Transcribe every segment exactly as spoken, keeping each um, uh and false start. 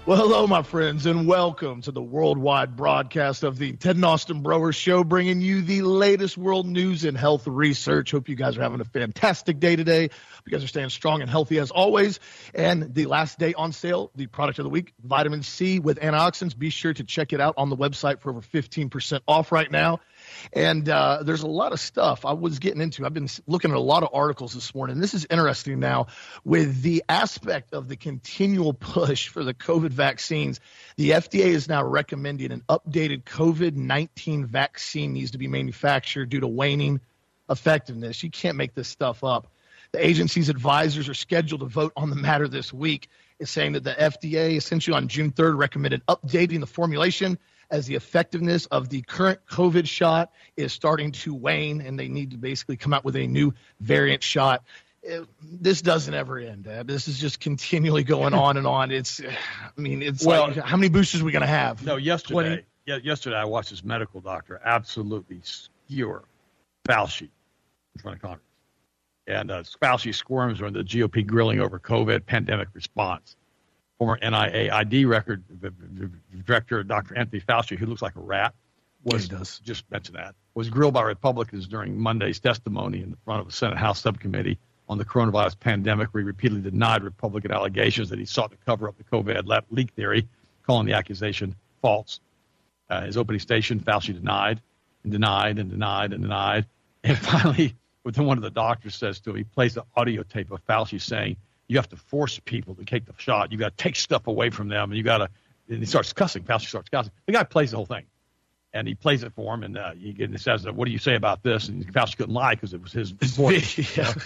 Well, hello, my friends, and welcome to the worldwide broadcast of the Ted and Austin Broer Show, bringing you the latest world news and health research. Hope you guys are having a fantastic day today. Hope you guys are staying strong and healthy as always. And the last day on sale, the product of the week, vitamin C with antioxidants. Be sure to check it out on the website for over fifteen percent off right now. And uh, there's a lot of stuff I was getting into. I've been looking at a lot of articles this morning. This is interesting now with the aspect of the continual push for the COVID vaccines. The F D A is now recommending an updated COVID nineteen vaccine needs to be manufactured due to waning effectiveness. You can't make this stuff up. The agency's advisors are scheduled to vote on the matter this week. It's saying that the F D A essentially on June third recommended updating the formulation as the effectiveness of the current COVID shot is starting to wane, and they need to basically come out with a new variant shot. It, this doesn't ever end, Dad. This is just continually going on and on. It's, I mean, it's well, like, how many boosters are we going to have? No, yesterday, yeah, yesterday I watched this medical doctor absolutely skewer Fauci in front of Congress. And uh, Fauci squirms during the G O P grilling over COVID pandemic response. Former N I A I D record director, Doctor Anthony Fauci, who looks like a rat, was yeah, does. just mentioned that, was grilled by Republicans during Monday's testimony in front of a Senate House subcommittee on the coronavirus pandemic, where he repeatedly denied Republican allegations that he sought to cover up the COVID leak theory, calling the accusation false. Uh, his opening station, Fauci denied and denied and denied and denied. And finally, within one of the doctors says to him, he plays the audio tape of Fauci saying, you have to force people to take the shot. You got to take stuff away from them, and you got to. And he starts cussing. Fauci starts cussing. The guy plays the whole thing, and he plays it for him. And uh, he, he says, "What do you say about this?" And Fauci couldn't lie because it was his voice. Yeah.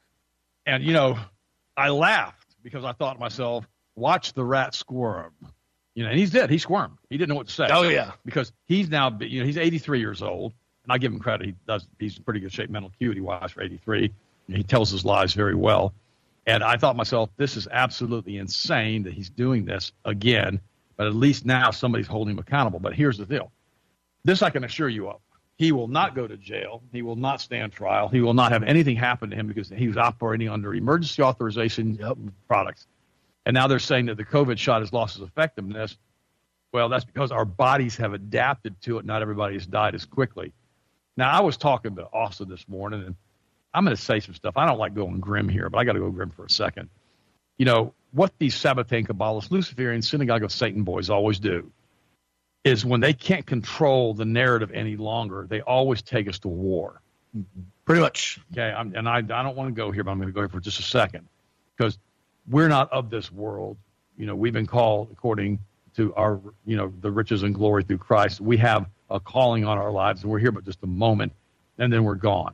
And you know, I laughed because I thought to myself, "Watch the rat squirm." You know, and he's dead. He squirmed. He didn't know what to say. Oh yeah, because he's now, you know, he's eighty-three years old, and I give him credit. He does. He's in pretty good shape, mental acuity wise, for eighty-three. And he tells his lies very well. And I thought to myself, this is absolutely insane that he's doing this again, but at least now somebody's holding him accountable. But here's the deal. This I can assure you of. He will not go to jail. He will not stand trial. He will not have anything happen to him because he was operating under emergency authorization yep. products. And now they're saying that the COVID shot has lost its effectiveness. Well, that's because our bodies have adapted to it. Not everybody has died as quickly. Now, I was talking to Austin this morning, and I'm going to say some stuff. I don't like going grim here, but I got to go grim for a second. You know, what these Sabbatean Kabbalists, Luciferian, Synagogue of Satan boys always do is when they can't control the narrative any longer, they always take us to war. Pretty much. Okay, I'm, and I, I don't want to go here, but I'm going to go here for just a second because we're not of this world. You know, we've been called according to our, you know, the riches and glory through Christ. We have a calling on our lives, and we're here but just a moment, and then we're gone.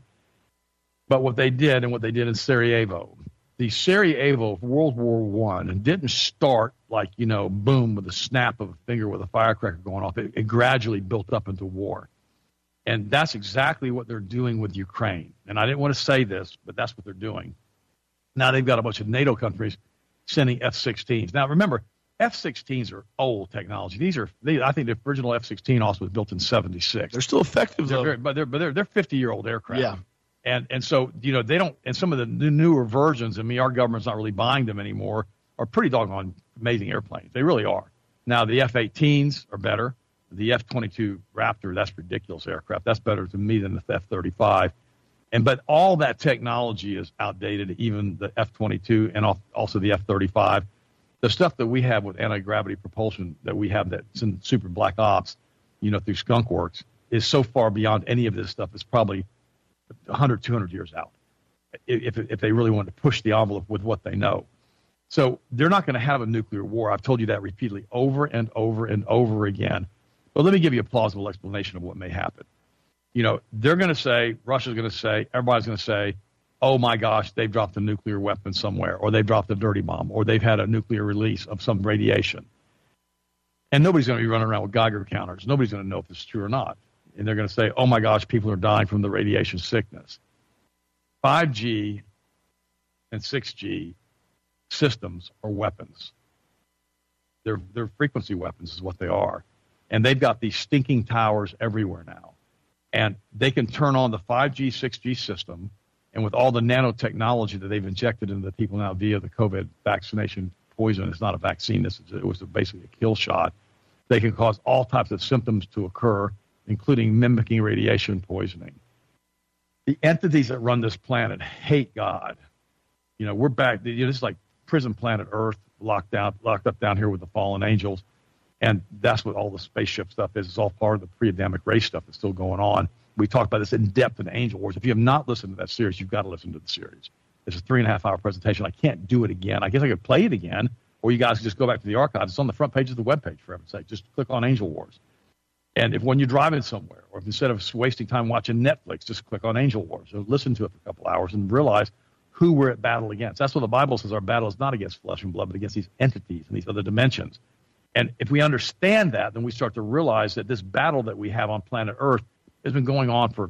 But what they did and what they did in Sarajevo, the Sarajevo of World War One didn't start like, you know, boom, with a snap of a finger with a firecracker going off. It, it gradually built up into war. And that's exactly what they're doing with Ukraine. And I didn't want to say this, but that's what they're doing. Now they've got a bunch of NATO countries sending F sixteens. Now, remember, F sixteens are old technology. These are, they, I think the original F sixteen also was built in seventy-six. They're still effective, they're though. Very, but they're, but they're, they're fifty-year-old aircraft. Yeah. And and so, you know, they don't, and some of the newer versions, I mean, our government's not really buying them anymore, are pretty doggone amazing airplanes. They really are. Now, the F eighteens are better. The F twenty-two Raptor, that's ridiculous aircraft. That's better to me than the F thirty-five. And but all that technology is outdated, even the F twenty-two and also the F thirty-five. The stuff that we have with anti-gravity propulsion that we have that's in Super Black Ops, you know, through Skunk Works, is so far beyond any of this stuff. It's probably one hundred, two hundred years out if, if they really want to push the envelope with what they know. So they're not going to have a nuclear war. I've told you that repeatedly over and over and over again. But let me give you a plausible explanation of what may happen. You know, they're going to say, Russia's going to say, everybody's going to say, oh my gosh, they've dropped a nuclear weapon somewhere, or they've dropped a dirty bomb, or they've had a nuclear release of some radiation. And nobody's going to be running around with Geiger counters. Nobody's going to know if this is true or not. And they're going to say, oh my gosh, people are dying from the radiation sickness. five G and six G systems are weapons. They're, they're frequency weapons is what they are. And they've got these stinking towers everywhere now. And they can turn on the five G, six G system, and with all the nanotechnology that they've injected into the people now via the COVID vaccination poison. It's not a vaccine. This is, it was basically a kill shot. They can cause all types of symptoms to occur, including mimicking radiation poisoning. The entities that run this planet hate God. You know, we're back. You know, this is like prison planet Earth, locked down, locked up down here with the fallen angels. And that's what all the spaceship stuff is. It's all part of the pre-Adamic race stuff that's still going on. We talked about this in depth in Angel Wars. If you have not listened to that series, you've got to listen to the series. It's a three and a half hour presentation. I can't do it again. I guess I could play it again, or you guys can just go back to the archives. It's on the front page of the webpage, for heaven's sake. Just click on Angel Wars. And if when you're driving somewhere, or if instead of wasting time watching Netflix, just click on Angel Wars. Or listen to it for a couple hours and realize who we're at battle against. That's what the Bible says. Our battle is not against flesh and blood, but against these entities and these other dimensions. And if we understand that, then we start to realize that this battle that we have on planet Earth has been going on for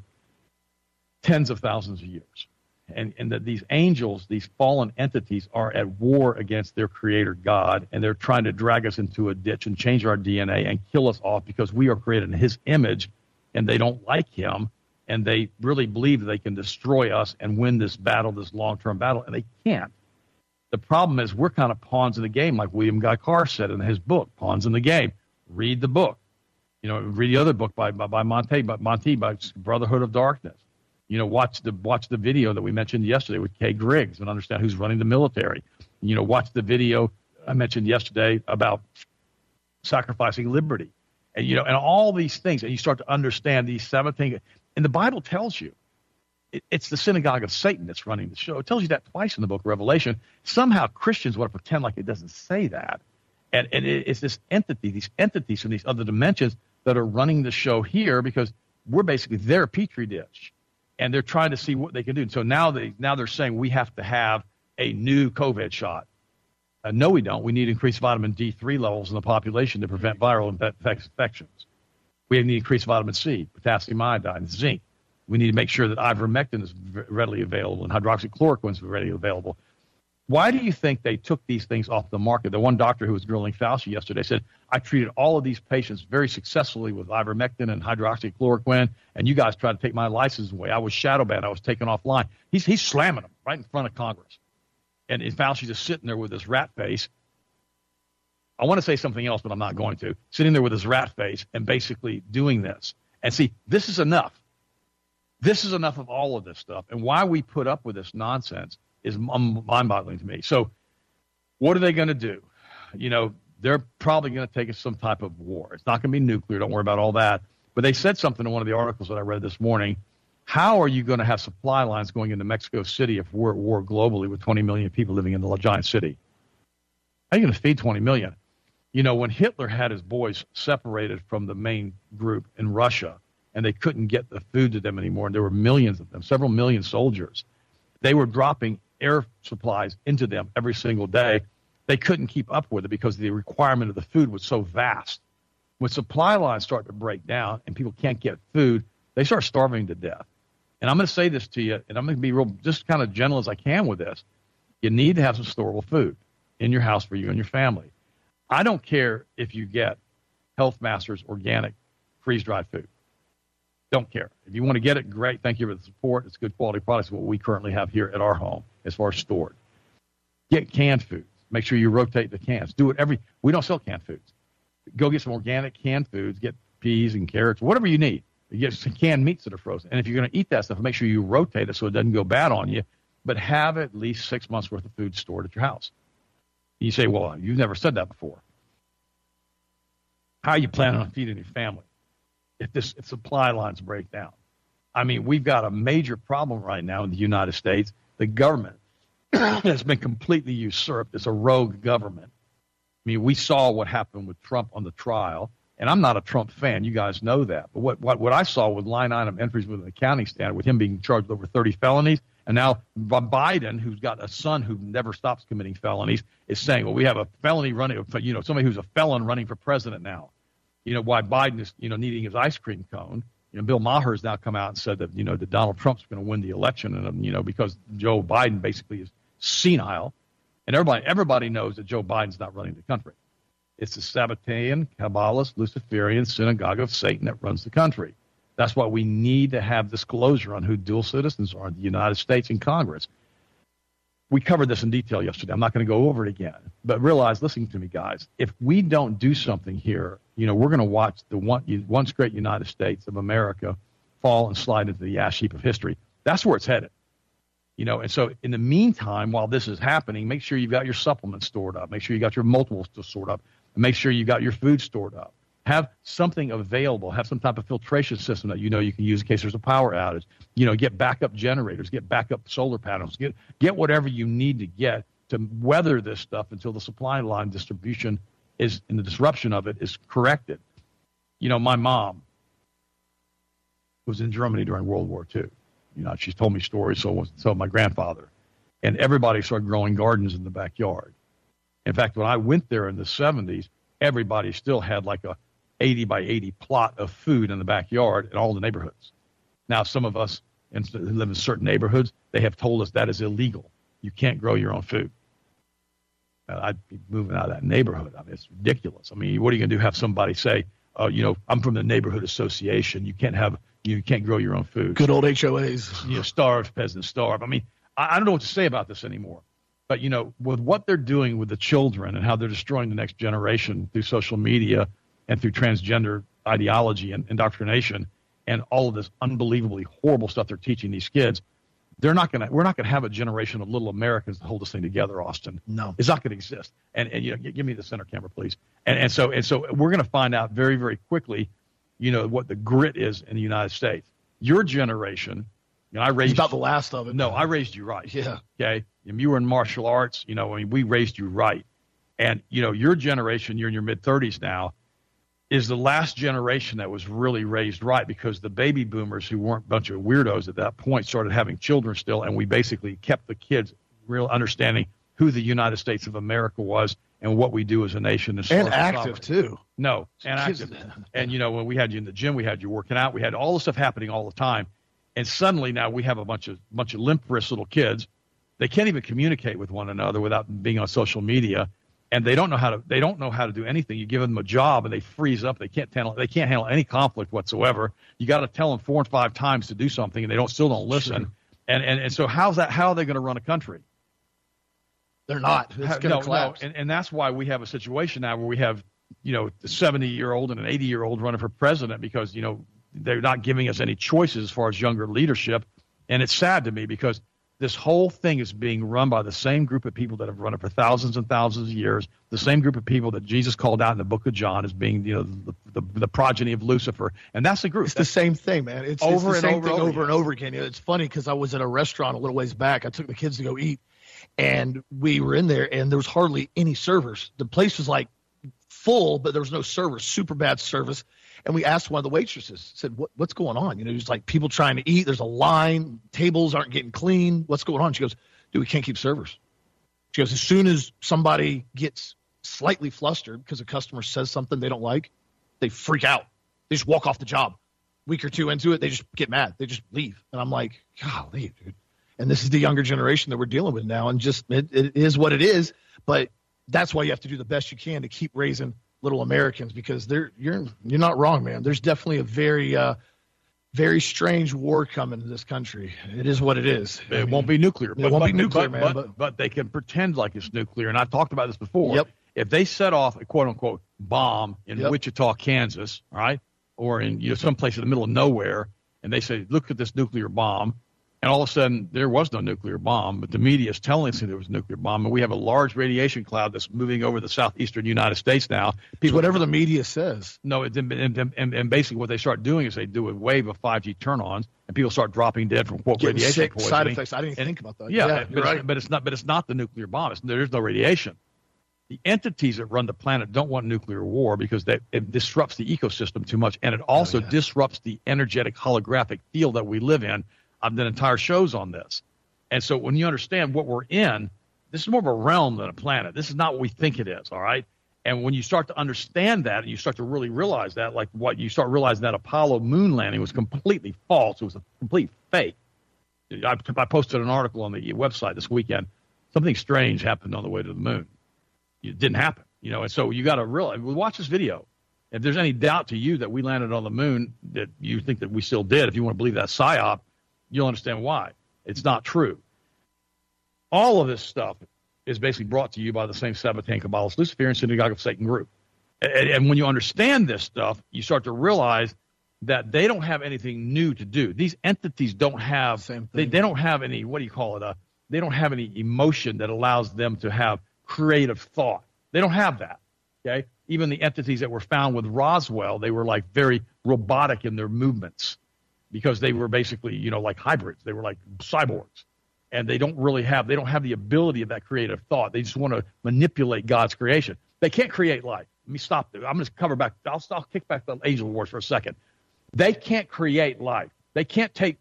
tens of thousands of years. And, and that these angels, these fallen entities, are at war against their creator God, and they're trying to drag us into a ditch and change our D N A and kill us off because we are created in his image, and they don't like him, and they really believe that they can destroy us and win this battle, this long-term battle, and they can't. The problem is we're kind of pawns in the game, like William Guy Carr said in his book, Pawns in the Game. Read the book. You know, read the other book by by, by Monte, by Monte, by Brotherhood of Darkness. You know, watch the watch the video that we mentioned yesterday with Kay Griggs and understand who's running the military. You know, watch the video I mentioned yesterday about sacrificing liberty, and you know, and all these things, and you start to understand these seven things. And the Bible tells you it, it's the synagogue of Satan that's running the show. It tells you that twice in the book of Revelation. Somehow Christians want to pretend like it doesn't say that, and and it, it's this entity, these entities from these other dimensions that are running the show here because we're basically their petri dish. And they're trying to see what they can do. So now they now they're saying we have to have a new COVID shot. Uh, no, we don't. We need increased vitamin D three levels in the population to prevent viral infections. We need increased vitamin C, potassium iodine, zinc. We need to make sure that ivermectin is readily available and hydroxychloroquine is readily available. Why do you think they took these things off the market? The one doctor who was grilling Fauci yesterday said, I treated all of these patients very successfully with ivermectin and hydroxychloroquine, and you guys tried to take my license away. I was shadow banned. I was taken offline. He's, he's slamming them right in front of Congress. And, and Fauci's just sitting there with his rat face. I want to say something else, but I'm not going to. Sitting there with his rat face and basically doing this. And see, this is enough. This is enough of all of this stuff. And why we put up with this nonsense is mind-boggling to me. So what are they going to do? You know, they're probably going to take us some type of war. It's not going to be nuclear. Don't worry about all that. But they said something in one of the articles that I read this morning. How are you going to have supply lines going into Mexico City if we're at war globally with twenty million people living in the giant city? How are you going to feed twenty million? You know, when Hitler had his boys separated from the main group in Russia and they couldn't get the food to them anymore, and there were millions of them, several million soldiers, they were dropping air supplies into them every single day. They couldn't keep up with it because the requirement of the food was so vast. When supply lines start to break down and people can't get food, they start starving to death. And I'm going to say this to you, and I'm going to be real, just kind of gentle as I can with this. You need to have some storable food in your house for you and your family. I don't care if you get Health Masters organic freeze-dried food. Don't care. If you want to get it, great. Thank you for the support. It's good quality products, what we currently have here at our home as far as stored. Get canned foods. Make sure you rotate the cans. Do it every – we don't sell canned foods. Go get some organic canned foods. Get peas and carrots, whatever you need. You get some canned meats that are frozen. And if you're going to eat that stuff, make sure you rotate it so it doesn't go bad on you, but have at least six months' worth of food stored at your house. You say, well, you've never said that before. How are you planning on feeding your family if this if supply lines break down? I mean, we've got a major problem right now in the United States. The government has been completely usurped. It's a rogue government. I mean, we saw what happened with Trump on the trial, and I'm not a Trump fan. You guys know that. But what, what, what I saw with line item entries with an accounting standard, with him being charged with over thirty felonies, and now Biden, who's got a son who never stops committing felonies, is saying, well, we have a felony running, you know, somebody who's a felon running for president now. You know, why Biden is, you know, needing his ice cream cone. You know, Bill Maher has now come out and said that, you know, that Donald Trump's going to win the election, and, you know, because Joe Biden basically is senile. And everybody everybody knows that Joe Biden's not running the country. It's the Sabbatean, Kabbalist, Luciferian synagogue of Satan that runs the country. That's why we need to have disclosure on who dual citizens are in the United States and Congress. we covered this in detail yesterday. I'm not going to go over it again, but realize, listen to me, guys, if we don't do something here, you know, we're going to watch the one, once great United States of America fall and slide into the ash heap of history. That's where it's headed. You know, and so in the meantime, while this is happening, make sure you've got your supplements stored up. Make sure you got your multiples stored up. And make sure you got your food stored up. Have something available. Have some type of filtration system that you know you can use in case there's a power outage. You know, get backup generators, get backup solar panels, get get whatever you need to get to weather this stuff until the supply line distribution is, and the disruption of it is corrected. You know, my mom was in Germany during World War Two. You know, she's told me stories, so was so my grandfather. And everybody started growing gardens in the backyard. In fact, when I went there in the seventies, everybody still had like a eighty by eighty plot of food in the backyard in all the neighborhoods. Now, some of us who live in certain neighborhoods, they have told us that is illegal. You can't grow your own food. Uh, I'd be moving out of that neighborhood. I mean, it's ridiculous. I mean, what are you going to do? Have somebody say, oh, you know, I'm from the neighborhood association. You can't have, you can't grow your own food. Good old H O As. You know, starve, peasants starve. I mean, I, I don't know what to say about this anymore. But, you know, with what they're doing with the children and how they're destroying the next generation through social media and through transgender ideology and indoctrination and all of this unbelievably horrible stuff they're teaching these kids, they're not going to, we're not going to have a generation of little Americans to hold this thing together, Austin. No. It's not going to exist. And, and you know, give me the center camera, please. And, and so, and so we're going to find out very, very quickly, you know, what the grit is in the United States. Your generation, you know, I raised it's about the last of it. No, I raised you right. Yeah. Okay. And you were in martial arts, you know, I mean, we raised you right. And, you know, your generation, you're in your mid thirties now, is the last generation that was really raised right, because the baby boomers, who weren't a bunch of weirdos at that point, started having children still. And we basically kept the kids real understanding who the United States of America was and what we do as a nation. And, and active too. No, and active. And, you know, when we had you in the gym, we had you working out, we had all the stuff happening all the time. And suddenly now we have a bunch of bunch of limp wrist little kids. They can't even communicate with one another without being on social media, and they don't know how to. They don't know how to do anything. You give them a job, and they freeze up. They can't handle. They can't handle any conflict whatsoever. You got to tell them four and five times to do something, and they don't still don't listen. Sure. And, and and so how's that? How are they going to run a country? They're not. It's going to no, collapse. No. And and that's why we have a situation now where we have, you know, a seventy year old and an eighty year old running for president, because, you know, they're not giving us any choices as far as younger leadership. And it's sad to me, because this whole thing is being run by the same group of people that have run it for thousands and thousands of years, the same group of people that Jesus called out in the book of John as being, you know, the, the, the progeny of Lucifer. And that's the group. It's that's the same thing, man. It's, over it's the and same over, thing over, over and over again. You know, it's funny because I was at a restaurant a little ways back. I took the kids to go eat, and we were in there, and there was hardly any servers. The place was like full, but there was no servers, super bad service. And we asked one of the waitresses, said, what, what's going on? You know, there's like people trying to eat. There's a line. Tables aren't getting clean. What's going on? She goes, dude, we can't keep servers. She goes, as soon as somebody gets slightly flustered because a customer says something they don't like, they freak out. They just walk off the job. Week or two into it, they just get mad. They just leave. And I'm like, golly, dude. And this is the younger generation that we're dealing with now. And just it, it is what it is. But that's why you have to do the best you can to keep raising little Americans, because they're you're you're not wrong, man. There's definitely a very uh, very strange war coming to this country. It is what it is. It I mean, won't be nuclear. It but, won't but, be nuclear, but, man. But, but, but they can pretend like it's nuclear. And I've talked about this before. Yep. If they set off a quote unquote bomb in yep. Wichita, Kansas, all right, or in you know someplace in the middle of nowhere, and they say, look at this nuclear bomb, and all of a sudden there was no nuclear bomb, but the media is telling us there was a nuclear bomb, and we have a large radiation cloud that's moving over the southeastern United States now. People, it's whatever the media says. No, it, and, and, and basically what they start doing is they do a wave of five G turn-ons, and people start dropping dead from quote Getting radiation sick, poisoning. Side effects. I didn't even and, think about that. Yeah, yeah but, right. it's, but it's not. But it's not the nuclear bomb. It's, there's no radiation. The entities that run the planet don't want nuclear war because they, it disrupts the ecosystem too much, and it also oh, yeah. disrupts the energetic holographic field that we live in. I've done entire shows on this. And so when you understand what we're in, this is more of a realm than a planet. This is not what we think it is, all right? And when you start to understand that and you start to really realize that, like what you start realizing that Apollo moon landing was completely false. It was a complete fake. I, I posted an article on the website this weekend. Something strange happened on the way to the moon. It didn't happen, you know, and so you got to realize, watch this video. If there's any doubt to you that we landed on the moon, that you think that we still did, if you want to believe that psyop, you'll understand why. It's not true. All of this stuff is basically brought to you by the same Sabbatean Kabbalist Luciferian Synagogue of Satan group. And, and when you understand this stuff, you start to realize that they don't have anything new to do. These entities don't have, Same they, they don't have any, what do you call it? Uh, they don't have any emotion that allows them to have creative thought. They don't have that, okay? Even the entities that were found with Roswell, they were like very robotic in their movements because they were basically, you know, like hybrids. They were like cyborgs. And they don't really have, they don't have the ability of that creative thought. They just want to manipulate God's creation. They can't create life. Let me stop there. I'm going to cover back, I'll, I'll kick back the angel wars for a second. They can't create life. They can't take,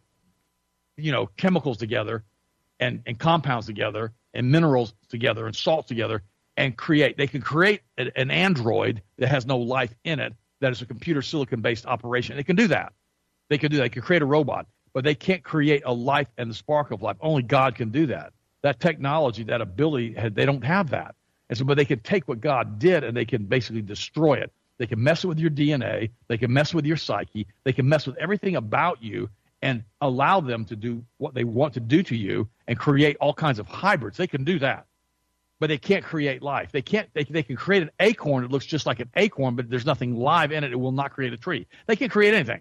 you know, chemicals together and, and compounds together and minerals together and salt together and create. They can create an, an android that has no life in it, that is a computer silicon-based operation. They can do that. They can do that. They can create a robot, but they can't create a life and the spark of life. Only God can do that. That technology, that ability, they don't have that. And so, but they can take what God did and they can basically destroy it. They can mess with your D N A. They can mess with your psyche. They can mess with everything about you and allow them to do what they want to do to you and create all kinds of hybrids. They can do that, but they can't create life. They can't. They, they can create an acorn that looks just like an acorn, but there's nothing live in it. It will not create a tree. They can't create anything.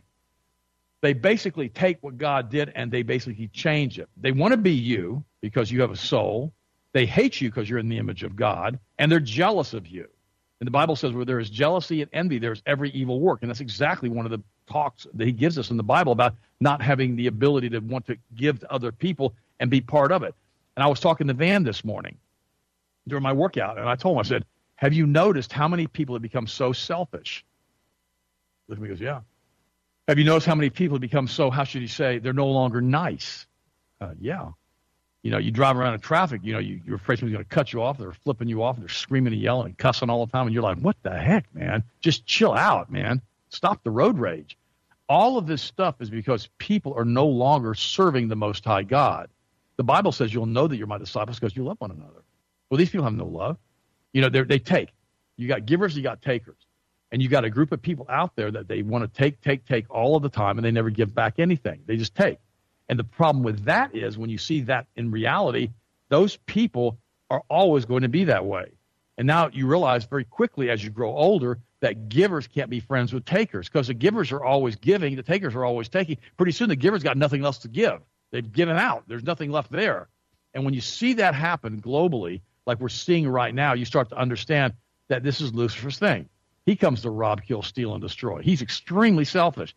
They basically take what God did and they basically change it. They want to be you because you have a soul. They hate you because you're in the image of God, and they're jealous of you. And the Bible says where there is jealousy and envy, there's every evil work. And that's exactly one of the talks that he gives us in the Bible about not having the ability to want to give to other people and be part of it. And I was talking to Van this morning during my workout, and I told him, I said, have you noticed how many people have become so selfish? Look at me, he goes, yeah. Have you noticed how many people have become so, how should you say, they're no longer nice? Uh, yeah. You know, you drive around in traffic, you know, you, you're afraid someone's going to cut you off. They're flipping you off. They're screaming and yelling and cussing all the time. And you're like, what the heck, man? Just chill out, man. Stop the road rage. All of this stuff is because people are no longer serving the Most High God. The Bible says you'll know that you're my disciples because you love one another. Well, these people have no love. You know, they take. You got givers, you got takers. And you got a group of people out there that they want to take, take, take all of the time, and they never give back anything. They just take. And the problem with that is when you see that in reality, those people are always going to be that way. And now you realize very quickly as you grow older that givers can't be friends with takers because the givers are always giving, the takers are always taking. Pretty soon the givers got nothing else to give. They've given out. There's nothing left there. And when you see that happen globally, like we're seeing right now, you start to understand that this is Lucifer's thing. He comes to rob, kill, steal, and destroy. He's extremely selfish.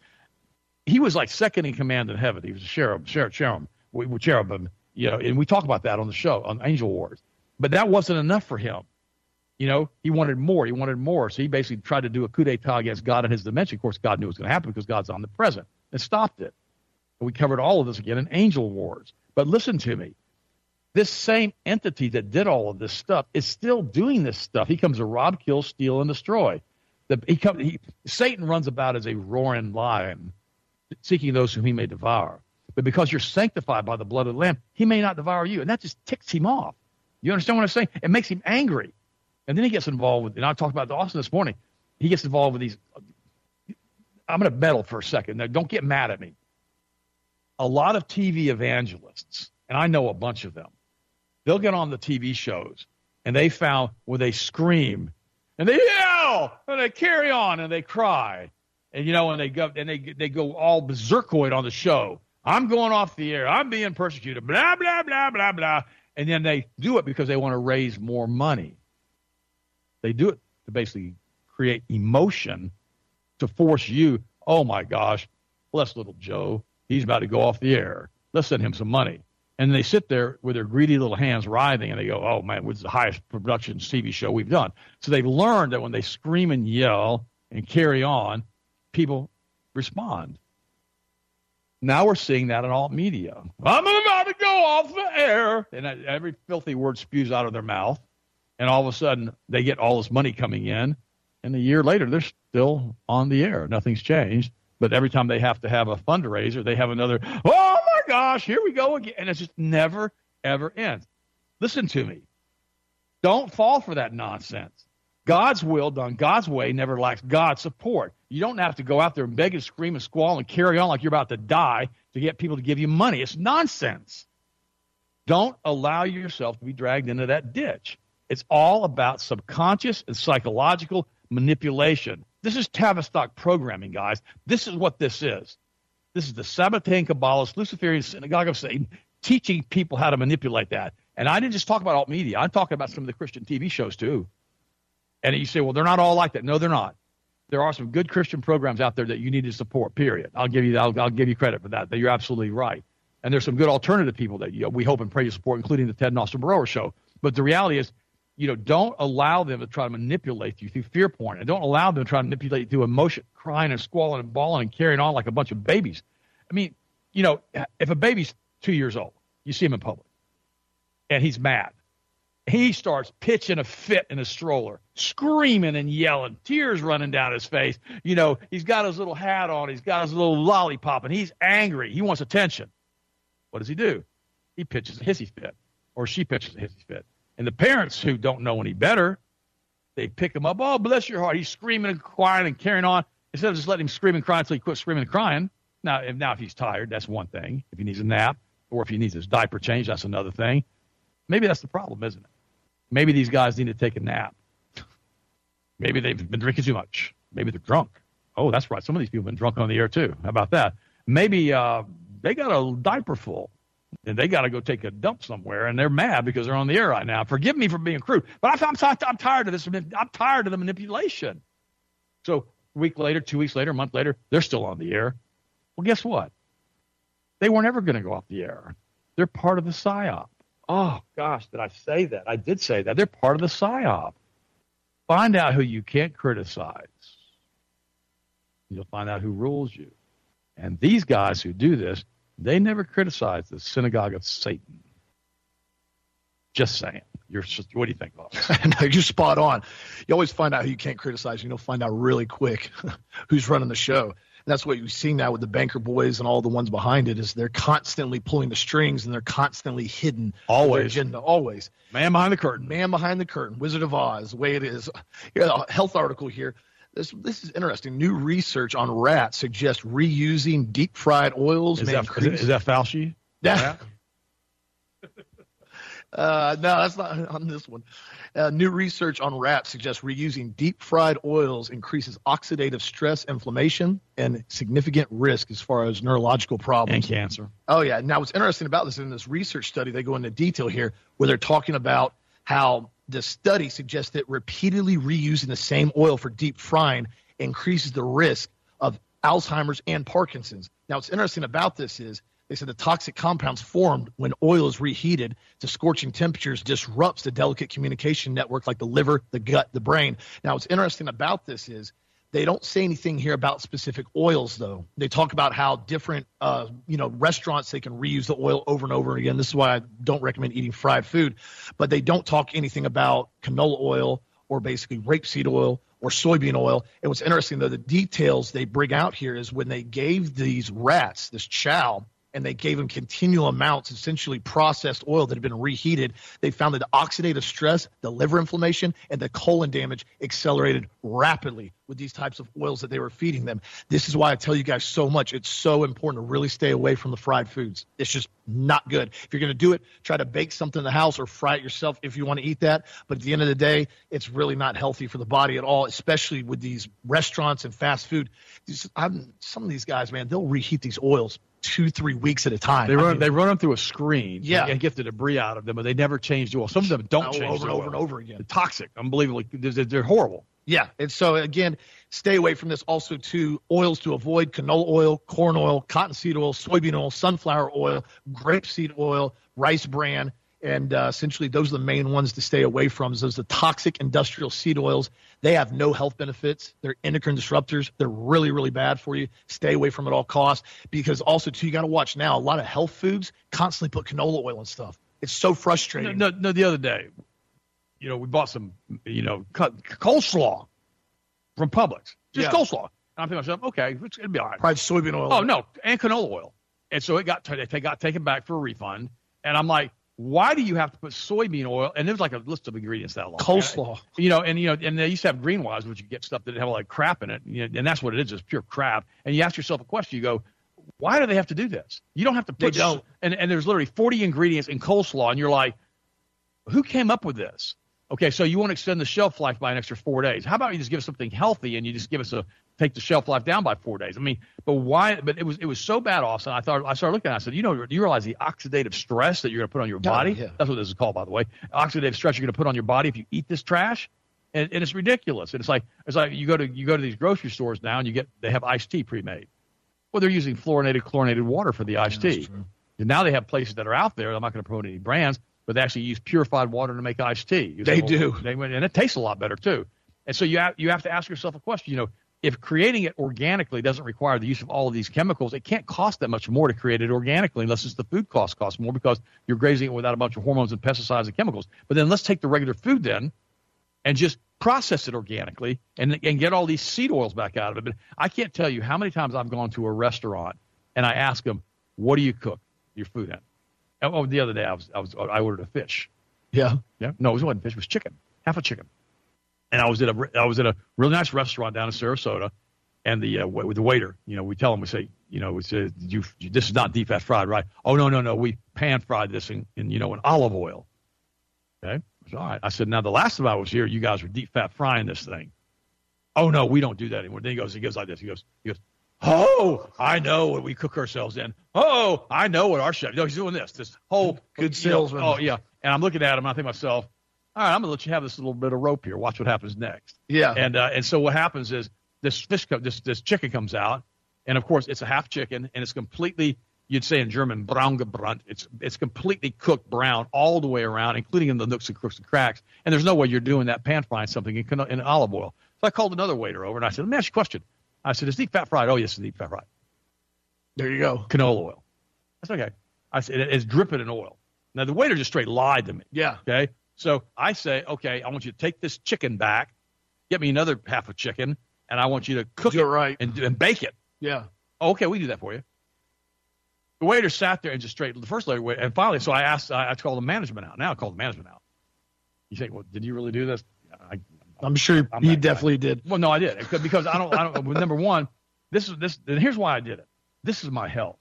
He was like second in command in heaven. He was a cherub, cherub, cherub, with cherubim, you know, and we talk about that on the show, on Angel Wars. But that wasn't enough for him. You know, he wanted more. He wanted more. So he basically tried to do a coup d'etat against God in his dimension. Of course, God knew it was going to happen because God's omnipresent and stopped it. And we covered all of this again in Angel Wars. But listen to me. This same entity that did all of this stuff is still doing this stuff. He comes to rob, kill, steal, and destroy. The, he come, he, Satan runs about as a roaring lion, seeking those whom he may devour. But because you're sanctified by the blood of the Lamb, he may not devour you. And that just ticks him off. You understand what I'm saying? It makes him angry. And then he gets involved with, and I talked about Austin this morning, he gets involved with these. I'm going to meddle for a second. Now, don't get mad at me. A lot of T V evangelists, and I know a bunch of them, they'll get on the T V shows, and they found where they scream, and they yell, and they carry on, and they cry. And, you know, and they go, and they they go all berserkoid on the show. I'm going off the air. I'm being persecuted, blah, blah, blah, blah, blah. And then they do it because they want to raise more money. They do it to basically create emotion to force you, oh, my gosh, bless little Joe. He's about to go off the air. Let's send him some money. And they sit there with their greedy little hands writhing, and they go, oh, man, this is the highest production T V show we've done. So they've learned that when they scream and yell and carry on, people respond. Now we're seeing that in alt media. I'm about to go off the air. And every filthy word spews out of their mouth. And all of a sudden, they get all this money coming in. And a year later, they're still on the air. Nothing's changed. But every time they have to have a fundraiser, they have another, oh, my gosh, here we go again. And it just never, ever ends. Listen to me. Don't fall for that nonsense. God's will done God's way never lacks God's support. You don't have to go out there and beg and scream and squall and carry on like you're about to die to get people to give you money. It's nonsense. Don't allow yourself to be dragged into that ditch. It's all about subconscious and psychological manipulation. This is Tavistock programming, guys. This is what this is. This is the Sabbatean Kabbalist, Luciferian Synagogue of Satan, teaching people how to manipulate that. And I didn't just talk about alt media. I'm talking about some of the Christian T V shows, too. And you say, well, they're not all like that. No, they're not. There are some good Christian programs out there that you need to support, period. I'll give you I'll, I'll give you credit for that. That you're absolutely right. And there's some good alternative people that you know, we hope and pray you support, including the Ted Nostrom Show. But the reality is, you know, don't allow them to try to manipulate you through fear porn. And don't allow them to try to manipulate you through emotion, crying and squalling and bawling and carrying on like a bunch of babies. I mean, you know, if a baby's two years old, you see him in public, and he's mad. He starts pitching a fit in a stroller, screaming and yelling, tears running down his face. You know, he's got his little hat on. He's got his little lollipop, and he's angry. He wants attention. What does he do? He pitches a hissy fit, or she pitches a hissy fit. And the parents who don't know any better, they pick him up. Oh, bless your heart. He's screaming and crying and carrying on. Instead of just letting him scream and cry until he quits screaming and crying. Now, if, now, if he's tired, that's one thing. If he needs a nap, or if he needs his diaper changed, that's another thing. Maybe that's the problem, isn't it? Maybe these guys need to take a nap. Maybe they've been drinking too much. Maybe they're drunk. Oh, that's right. Some of these people have been drunk on the air, too. How about that? Maybe uh, they got a diaper full, and they got to go take a dump somewhere, and they're mad because they're on the air right now. Forgive me for being crude, but I'm, I'm, I'm tired of this. I'm tired of the manipulation. So a week later, two weeks later, a month later, they're still on the air. Well, guess what? They weren't ever going to go off the air. They're part of the psyop. Oh, gosh, did I say that? I did say that. They're part of the psyop. Find out who you can't criticize. You'll find out who rules you. And these guys who do this, they never criticize the synagogue of Satan. Just saying. You're, what do you think, Bob? No, you're spot on. You always find out who you can't criticize. You know, find out really quick who's running the show. And that's what you see now with the Banker Boys and all the ones behind it is they're constantly pulling the strings and they're constantly hidden. Always. Agenda, always. Man behind the curtain. Man behind the curtain. Wizard of Oz, the way it is. Here, a health article here. This this is interesting. New research on rats suggests reusing deep-fried oils is may that, increase. Is, is that Fauci? Yeah. Uh, no, that's not on this one. Uh, new research on rats suggests reusing deep-fried oils increases oxidative stress, inflammation, and significant risk as far as neurological problems. And cancer. Oh, yeah. Now, what's interesting about this, in this research study, they go into detail here where they're talking about how the study suggests that repeatedly reusing the same oil for deep frying increases the risk of Alzheimer's and Parkinson's. Now, what's interesting about this is they said the toxic compounds formed when oil is reheated to scorching temperatures disrupts the delicate communication network like the liver, the gut, the brain. Now, what's interesting about this is they don't say anything here about specific oils, though. They talk about how different, uh, you know, restaurants, they can reuse the oil over and over again. This is why I don't recommend eating fried food. But they don't talk anything about canola oil or basically rapeseed oil or soybean oil. And what's interesting, though, the details they bring out here is when they gave these rats this chow, and they gave them continual amounts, essentially processed oil that had been reheated, they found that the oxidative stress, the liver inflammation, and the colon damage accelerated rapidly with these types of oils that they were feeding them. This is why I tell you guys so much. It's so important to really stay away from the fried foods. It's just not good. If you're going to do it, try to bake something in the house or fry it yourself if you want to eat that. But at the end of the day, it's really not healthy for the body at all, especially with these restaurants and fast food. These, I'm, some of these guys, man, they'll reheat these oils two, three weeks at a time. They run, I mean, they run them through a screen yeah. and get the debris out of them, but they never change the oil. Some of them don't oh, change over the and oil. over and over again. They're toxic, unbelievably. They're, they're horrible. Yeah, and so, again, stay away from this. Also, too, oils to avoid: canola oil, corn oil, cottonseed oil, soybean oil, sunflower oil, grapeseed oil, rice bran, and uh, essentially those are the main ones to stay away from. Those are the toxic industrial seed oils. They have no health benefits. They're endocrine disruptors. They're really, really bad for you. Stay away from it at all costs, because also, too, you got to watch now. A lot of health foods constantly put canola oil and stuff. It's so frustrating. No, no, no the other day, you know, we bought some, you know, coleslaw from Publix. Just Yeah. coleslaw. And I'm thinking to myself, okay, it's going to be all right. Fried soybean oil. Oh, no, and canola oil. And so it got t- they got taken back for a refund. And I'm like, why do you have to put soybean oil? And there's like a list of ingredients that long. Coleslaw. And, you know, and you know, and they used to have green wise, which you get stuff that have like crap in it, you know, and that's what it is, just pure crap. And you ask yourself a question, you go, why do they have to do this? You don't have to put, They don't. And, and there's literally forty ingredients in coleslaw, and you're like, who came up with this? Okay, so you want to extend the shelf life by an extra four days. How about you just give us something healthy and you just give us a take the shelf life down by four days? I mean, but why? But it was it was so bad, Austin. I thought I started looking at it. I said, you know, do you realize the oxidative stress that you're going to put on your body? yeah. That's what this is called, by the way. Oxidative stress you're going to put on your body if you eat this trash, and, and it's ridiculous. And it's like it's like you go to you go to these grocery stores now and you get they have iced tea pre-made. Well, they're using fluorinated, chlorinated water for the iced Yeah, tea. And now they have places that are out there. I'm not going to promote any brands, but they actually use purified water to make iced tea. You They say, well, do. They, and it tastes a lot better, too. And so you have, you have to ask yourself a question. You know, if creating it organically doesn't require the use of all of these chemicals, it can't cost that much more to create it organically unless it's the food cost costs more because you're grazing it without a bunch of hormones and pesticides and chemicals. But then let's take the regular food then and just process it organically and, and get all these seed oils back out of it. But I can't tell you how many times I've gone to a restaurant and I ask them, what do you cook your food in? Oh, the other day I was I was I ordered a fish. Yeah. Yeah. No, it wasn't fish. It was chicken. Half a chicken. And I was at a I was at a really nice restaurant down in Sarasota, and the uh, with the waiter, you know, we tell him we say, you know, we say, Did you this is not deep fat fried, right? Oh no no no, we pan fried this in, in you know in olive oil. Okay. So, all right. I said, now the last time I was here, you guys were deep fat frying this thing. Oh no, we don't do that anymore. Then he goes he goes like this. He goes he goes. Oh, I know what we cook ourselves in. Oh, I know what our chef. No, he's doing this. This whole Good you know, salesman. oh yeah. And I'm looking at him. And I think to myself, all right, I'm gonna let you have this little bit of rope here. Watch what happens next. Yeah. And uh, and so what happens is this fish, co- this this chicken comes out, and of course it's a half chicken, and it's completely, you'd say in German, braun gebrannt. It's it's completely cooked brown all the way around, including in the nooks and crooks and cracks. And there's no way you're doing that pan frying something in, in olive oil. So I called another waiter over, and I said, let me ask you a question. I said, is deep fat fried? Oh yes, it's deep fat fried. There you go. Canola oil. That's okay. I said, it's dripping in oil. Now, the waiter just straight lied to me. Yeah. Okay. So I say, okay, I want you to take this chicken back, get me another half of chicken, and I want you to cook Do it it right. and, and bake it. Yeah. Oh, okay, we do that for you. The waiter sat there and just straight, the first waiter, and finally, so I asked, I, I called the management out. Now I called the management out. You think, well, did you really do this? I, I'm sure I'm he that guy. definitely did. Well, no, I did because, because I don't. I don't. Number one, this is this. And here's why I did it. This is my health.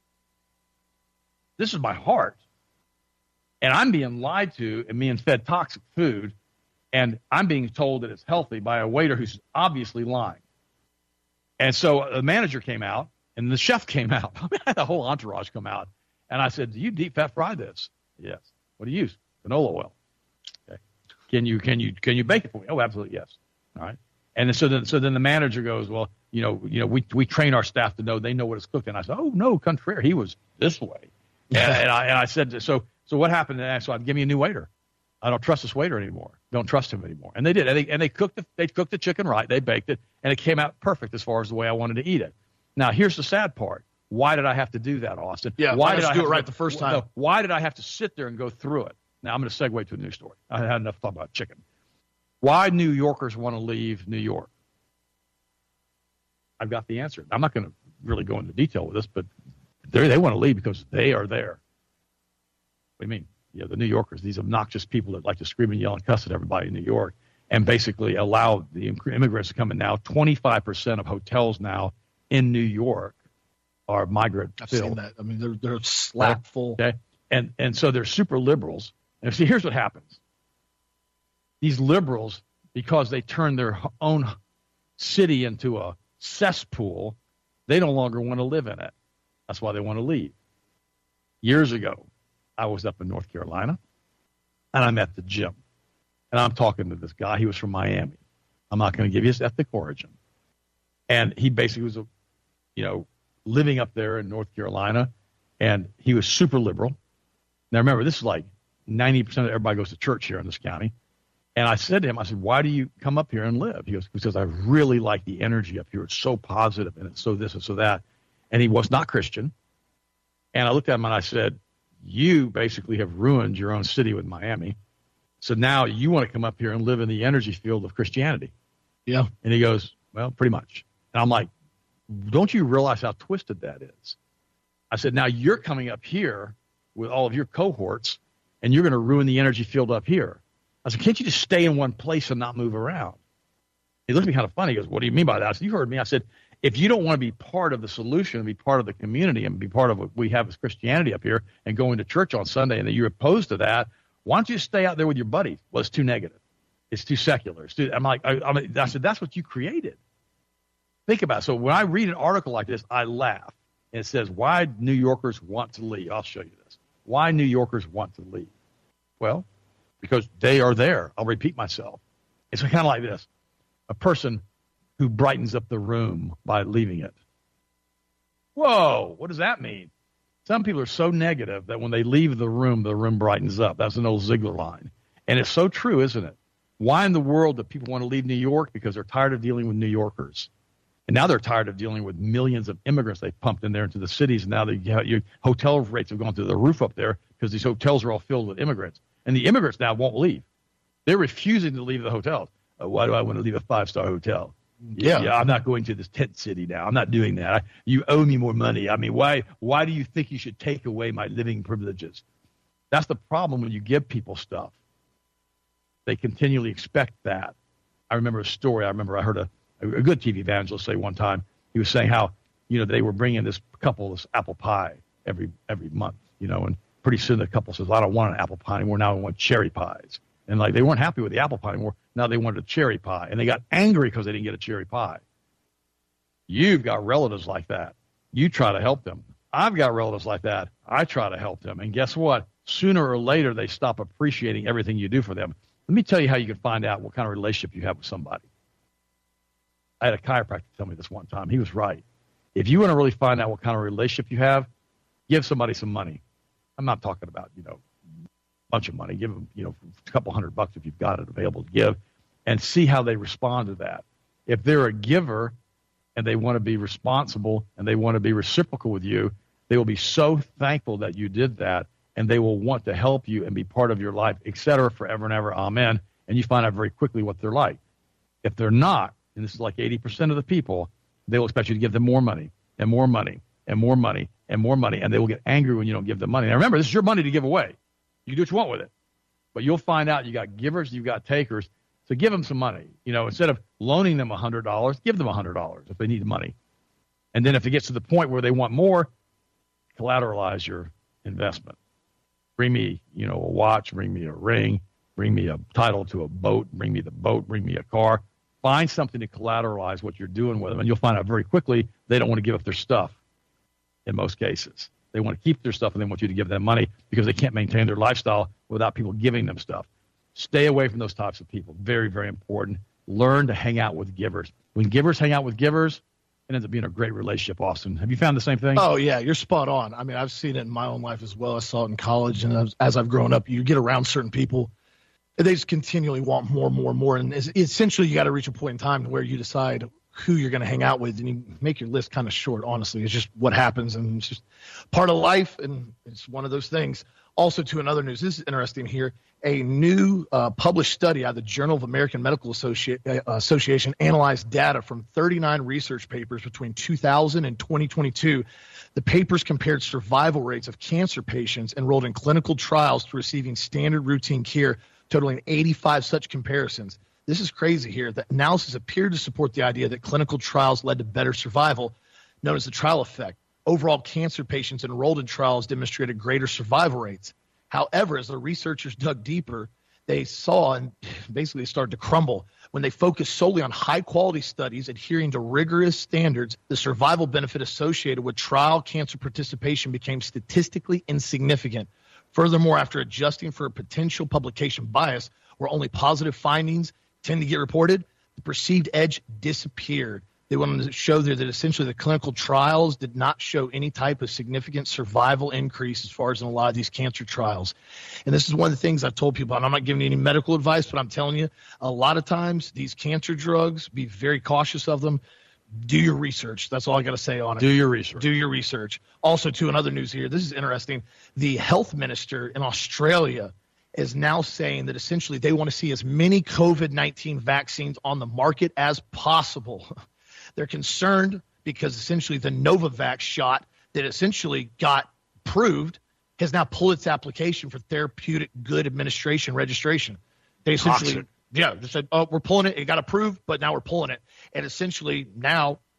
This is my heart, and I'm being lied to and being fed toxic food, and I'm being told that it's healthy by a waiter who's obviously lying. And so the manager came out, and the chef came out. I had the whole entourage come out, and I said, "Do you deep fat fry this?" Yes. What do you use? Canola oil. Can you can you can you bake it for me? Oh, absolutely, yes. All right. And then, so then so then the manager goes, well, you know, you know, we we train our staff to know they know what it's cooked. And I said, oh no, contraire, he was this way. and, and I and I said, so so what happened? And so I give me a new waiter. I don't trust this waiter anymore. Don't trust him anymore. And they did. And they and they cooked the they cooked the chicken right. They baked it, and it came out perfect as far as the way I wanted to eat it. Now here's the sad part. Why did I have to do that, Austin? Yeah. Why why did did I do have it right to, the first time? No, why did I have to sit there and go through it? Now I'm going to segue to a new story. I had enough talk about chicken. Why New Yorkers want to leave New York? I've got the answer. I'm not going to really go into detail with this, but they they want to leave because they are there. What do you mean? Yeah, the New Yorkers, these obnoxious people that like to scream and yell and cuss at everybody in New York, and basically allow the immigrants to come in. Now, twenty-five percent of hotels now in New York are migrant I've filled. seen that. I mean, they're they're slap full. Okay, and and so they're super liberals. And see, here's what happens. These liberals, because they turn their own city into a cesspool, they no longer want to live in it. That's why they want to leave. Years ago, I was up in North Carolina, and I'm at the gym. And I'm talking to this guy. He was from Miami. I'm not going to give you his ethnic origin. And he basically was, a, you know, living up there in North Carolina, and he was super liberal. Now, remember, this is like ninety percent of everybody goes to church here in this county. And I said to him, I said, why do you come up here and live? He goes, because I really like the energy up here. It's so positive, and it's so this and so that. And he was not Christian. And I looked at him and I said, you basically have ruined your own city with Miami. So now you want to come up here and live in the energy field of Christianity. Yeah. And he goes, well, pretty much. And I'm like, don't you realize how twisted that is? I said, now you're coming up here with all of your cohorts, and you're going to ruin the energy field up here. I said, can't you just stay in one place and not move around? He looked at me kind of funny. He goes, what do you mean by that? I said, you heard me. I said, If you don't want to be part of the solution and be part of the community and be part of what we have as Christianity up here and going to church on Sunday and that you're opposed to that, why don't you stay out there with your buddies? Well, it's too negative. It's too secular. It's too, I'm like, I, I, mean, I said, that's what you created. Think about it. So when I read an article like this, I laugh. And it says, why New Yorkers want to leave. I'll show you this. Why New Yorkers want to leave. Well, because they are there. I'll repeat myself. It's kind of like this. A person who brightens up the room by leaving it. Whoa, what does that mean? Some people are so negative that when they leave the room, the room brightens up. That's an old Ziegler line. And it's so true, isn't it? Why in the world do people want to leave New York? Because they're tired of dealing with New Yorkers. And now they're tired of dealing with millions of immigrants they've pumped in there into the cities. And now the your hotel rates have gone through the roof up there because these hotels are all filled with immigrants. And the immigrants now won't leave. They're refusing to leave the hotels. Uh, why do I want to leave a five-star hotel? Yeah. yeah, I'm not going to this tent city now. I'm not doing that. I, you owe me more money. I mean, why why do you think you should take away my living privileges? That's the problem when you give people stuff. They continually expect that. I remember a story. I remember I heard a, a good T V evangelist say one time, he was saying how, you know, they were bringing this couple this apple pie every every month, you know, and pretty soon the couple says, I don't want an apple pie anymore. Now I want cherry pies. And like they weren't happy with the apple pie anymore. Now they wanted a cherry pie. And they got angry because they didn't get a cherry pie. You've got relatives like that. You try to help them. I've got relatives like that. I try to help them. And guess what? Sooner or later, they stop appreciating everything you do for them. Let me tell you how you can find out what kind of relationship you have with somebody. I had a chiropractor tell me this one time. He was right. If you want to really find out what kind of relationship you have, give somebody some money. I'm not talking about, you know, bunch of money. Give them, you know, a couple hundred bucks if you've got it available to give, and see how they respond to that. If they're a giver and they want to be responsible and they want to be reciprocal with you, they will be so thankful that you did that, and they will want to help you and be part of your life, et cetera, forever and ever. Amen. And you find out very quickly what they're like. If they're not, and this is like eighty percent of the people, they will expect you to give them more money and more money and more money and more money, and they will get angry when you don't give them money. Now, remember, this is your money to give away. You do what you want with it. But you'll find out you got givers, you've got takers. So give them some money. You know, instead of loaning them one hundred dollars, give them one hundred dollars if they need the money. And then if it gets to the point where they want more, collateralize your investment. Bring me, you know, a watch, bring me a ring, bring me a title to a boat, bring me the boat, bring me a car. Find something to collateralize what you're doing with them. And you'll find out very quickly they don't want to give up their stuff in most cases. They want to keep their stuff, and they want you to give them money because they can't maintain their lifestyle without people giving them stuff. Stay away from those types of people. Very, very important. Learn to hang out with givers. When givers hang out with givers, it ends up being a great relationship, Austin. Have you found the same thing? Oh, yeah, you're spot on. I mean, I've seen it in my own life as well. I saw it in college, and as, as I've grown up, you get around certain people, and they just continually want more, more, more. And it's, essentially, you got to reach a point in time where you decide who you're going to hang out with, and you make your list kind of short, honestly. It's just what happens, and it's just part of life, and it's one of those things. Also, to another news, this is interesting here. A new uh, published study out of the Journal of American Medical Associ- uh, Association analyzed data from thirty-nine research papers between two thousand and twenty twenty-two. The papers compared survival rates of cancer patients enrolled in clinical trials to receiving standard routine care, totaling eighty-five such comparisons. This is crazy here. The analysis appeared to support the idea that clinical trials led to better survival, known as the trial effect. Overall, cancer patients enrolled in trials demonstrated greater survival rates. However, as the researchers dug deeper, they saw and basically started to crumble. When they focused solely on high-quality studies adhering to rigorous standards, the survival benefit associated with trial cancer participation became statistically insignificant. Furthermore, after adjusting for a potential publication bias where only positive findings tend to get reported, the perceived edge disappeared. They wanted to show there that essentially the clinical trials did not show any type of significant survival increase as far as in a lot of these cancer trials. And this is one of the things I've told people, and I'm not giving you any medical advice, but I'm telling you, a lot of times these cancer drugs, be very cautious of them. Do your research. That's all I got to say on it. Do your research. Do your research. Also, to another news here, this is interesting. The health minister in Australia is now saying that essentially they want to see as many COVID nineteen vaccines on the market as possible. They're concerned because essentially the Novavax shot that essentially got approved has now pulled its application for therapeutic good administration registration. They essentially, Toxic. yeah, they said, oh, we're pulling it. It got approved, but now we're pulling it. And essentially now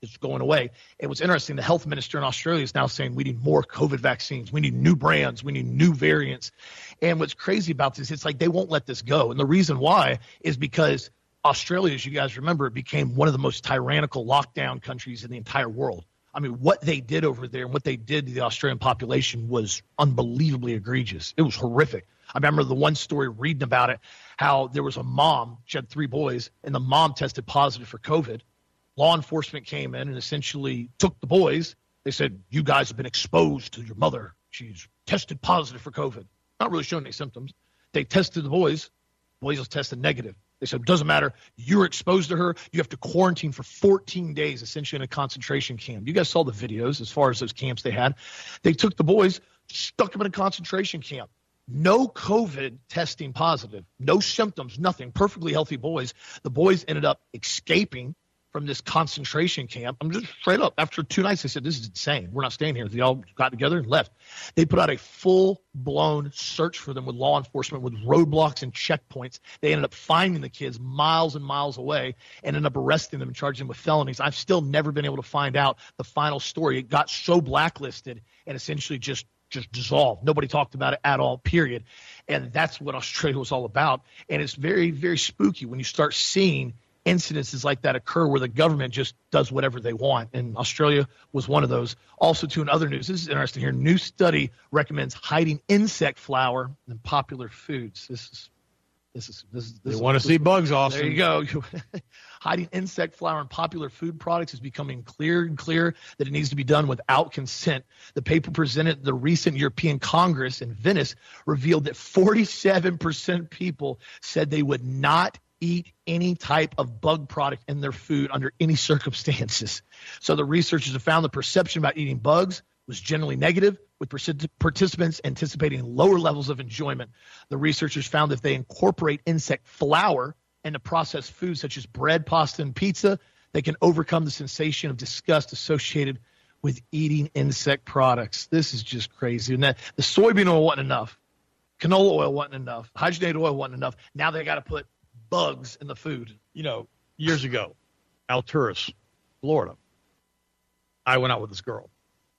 it's going away. It was interesting. The health minister in Australia is now saying we need more COVID vaccines. We need new brands. We need new variants. And what's crazy about this, it's like they won't let this go. And the reason why is because Australia, as you guys remember, became one of the most tyrannical lockdown countries in the entire world. I mean, what they did over there and what they did to the Australian population was unbelievably egregious. It was horrific. I remember the one story reading about it, how there was a mom, she had three boys, and the mom tested positive for COVID. Law enforcement came in and essentially took the boys. They said, you guys have been exposed to your mother. She's tested positive for COVID. Not really showing any symptoms. They tested the boys. Boys was tested negative. They said, it doesn't matter. You're exposed to her. You have to quarantine for fourteen days, essentially in a concentration camp. You guys saw the videos as far as those camps they had. They took the boys, stuck them in a concentration camp. No COVID testing positive, no symptoms, nothing. Perfectly healthy boys. The boys ended up escaping from this concentration camp. I'm just straight up. After two nights, they said, this is insane. We're not staying here. They all got together and left. They put out a full-blown search for them with law enforcement, with roadblocks and checkpoints. They ended up finding the kids miles and miles away and ended up arresting them and charging them with felonies. I've still never been able to find out the final story. It got so blacklisted and essentially just just dissolved. Nobody talked about it at all, period. And that's what Australia was all about. And it's very, very spooky when you start seeing incidences like that occur where the government just does whatever they want. And Australia was one of those. Also, too, in other news, this is interesting here. New study recommends hiding insect flour in popular foods. This is this is this is this They want to see bugs, Austin. There you go. Hiding insect flour in popular food products is becoming clearer and clearer that it needs to be done without consent. The paper presented at the recent European Congress in Venice revealed that forty-seven percent of people said they would not eat any type of bug product in their food under any circumstances. So the researchers have found the perception about eating bugs was generally negative, with participants anticipating lower levels of enjoyment. The researchers found that if they incorporate insect flour into processed foods such as bread, pasta, and pizza, they can overcome the sensation of disgust associated with eating insect products. This is just crazy. And that, the soybean oil wasn't enough. Canola oil wasn't enough. Hydrogenated oil wasn't enough. Now they got to put bugs in the food. You know, years ago, Alturas, Florida, I went out with this girl.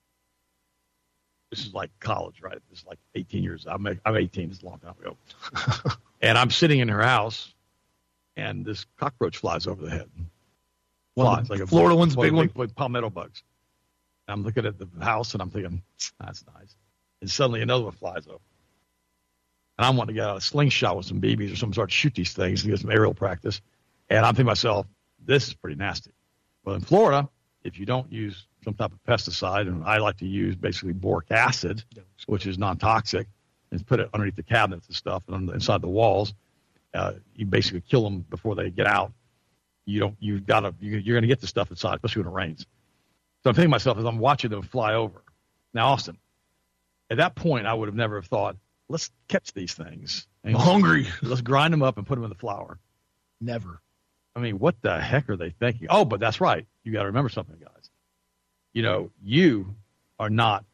This is like college, right? This is like eighteen years. I'm I'm eighteen. It's a long time ago. And I'm sitting in her house, and this cockroach flies over the head. Flies, like a Florida one's a big one. With palmetto bugs. I'm looking at the house, and I'm thinking, that's nice. And suddenly another one flies over. And I want to get out a slingshot with some B Bs or some sort to shoot these things to get some aerial practice. And I'm thinking to myself, this is pretty nasty. Well, in Florida, if you don't use some type of pesticide, and I like to use basically boric acid, which is non-toxic, and put it underneath the cabinets and stuff and inside the walls, uh, you basically kill them before they get out. You don't, you've got to, you're going to get the stuff inside, especially when it rains. So I'm thinking to myself as I'm watching them fly over. Now, Austin, at that point, I would have never have thought, let's catch these things. I'm hungry. Let's grind them up and put them in the flour. Never. I mean, what the heck are they thinking? Oh, but that's right. You got to remember something, guys. You know, you are not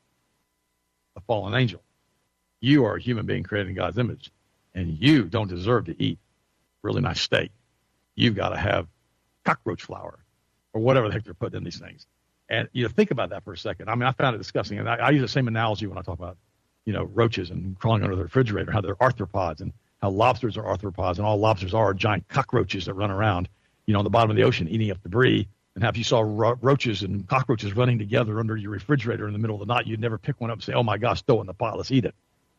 a fallen angel. You are a human being created in God's image, and you don't deserve to eat really nice steak. You've got to have cockroach flour or whatever the heck they're putting in these things. And, you know, think about that for a second. I mean, I found it disgusting. And I, I use the same analogy when I talk about, you know, roaches and crawling under the refrigerator, how they're arthropods, and how lobsters are arthropods, and all lobsters are giant cockroaches that run around, you know, on the bottom of the ocean eating up debris. And how if you saw ro- roaches and cockroaches running together under your refrigerator in the middle of the night, you'd never pick one up and say, oh, my gosh, throw it in the pot, let's eat it.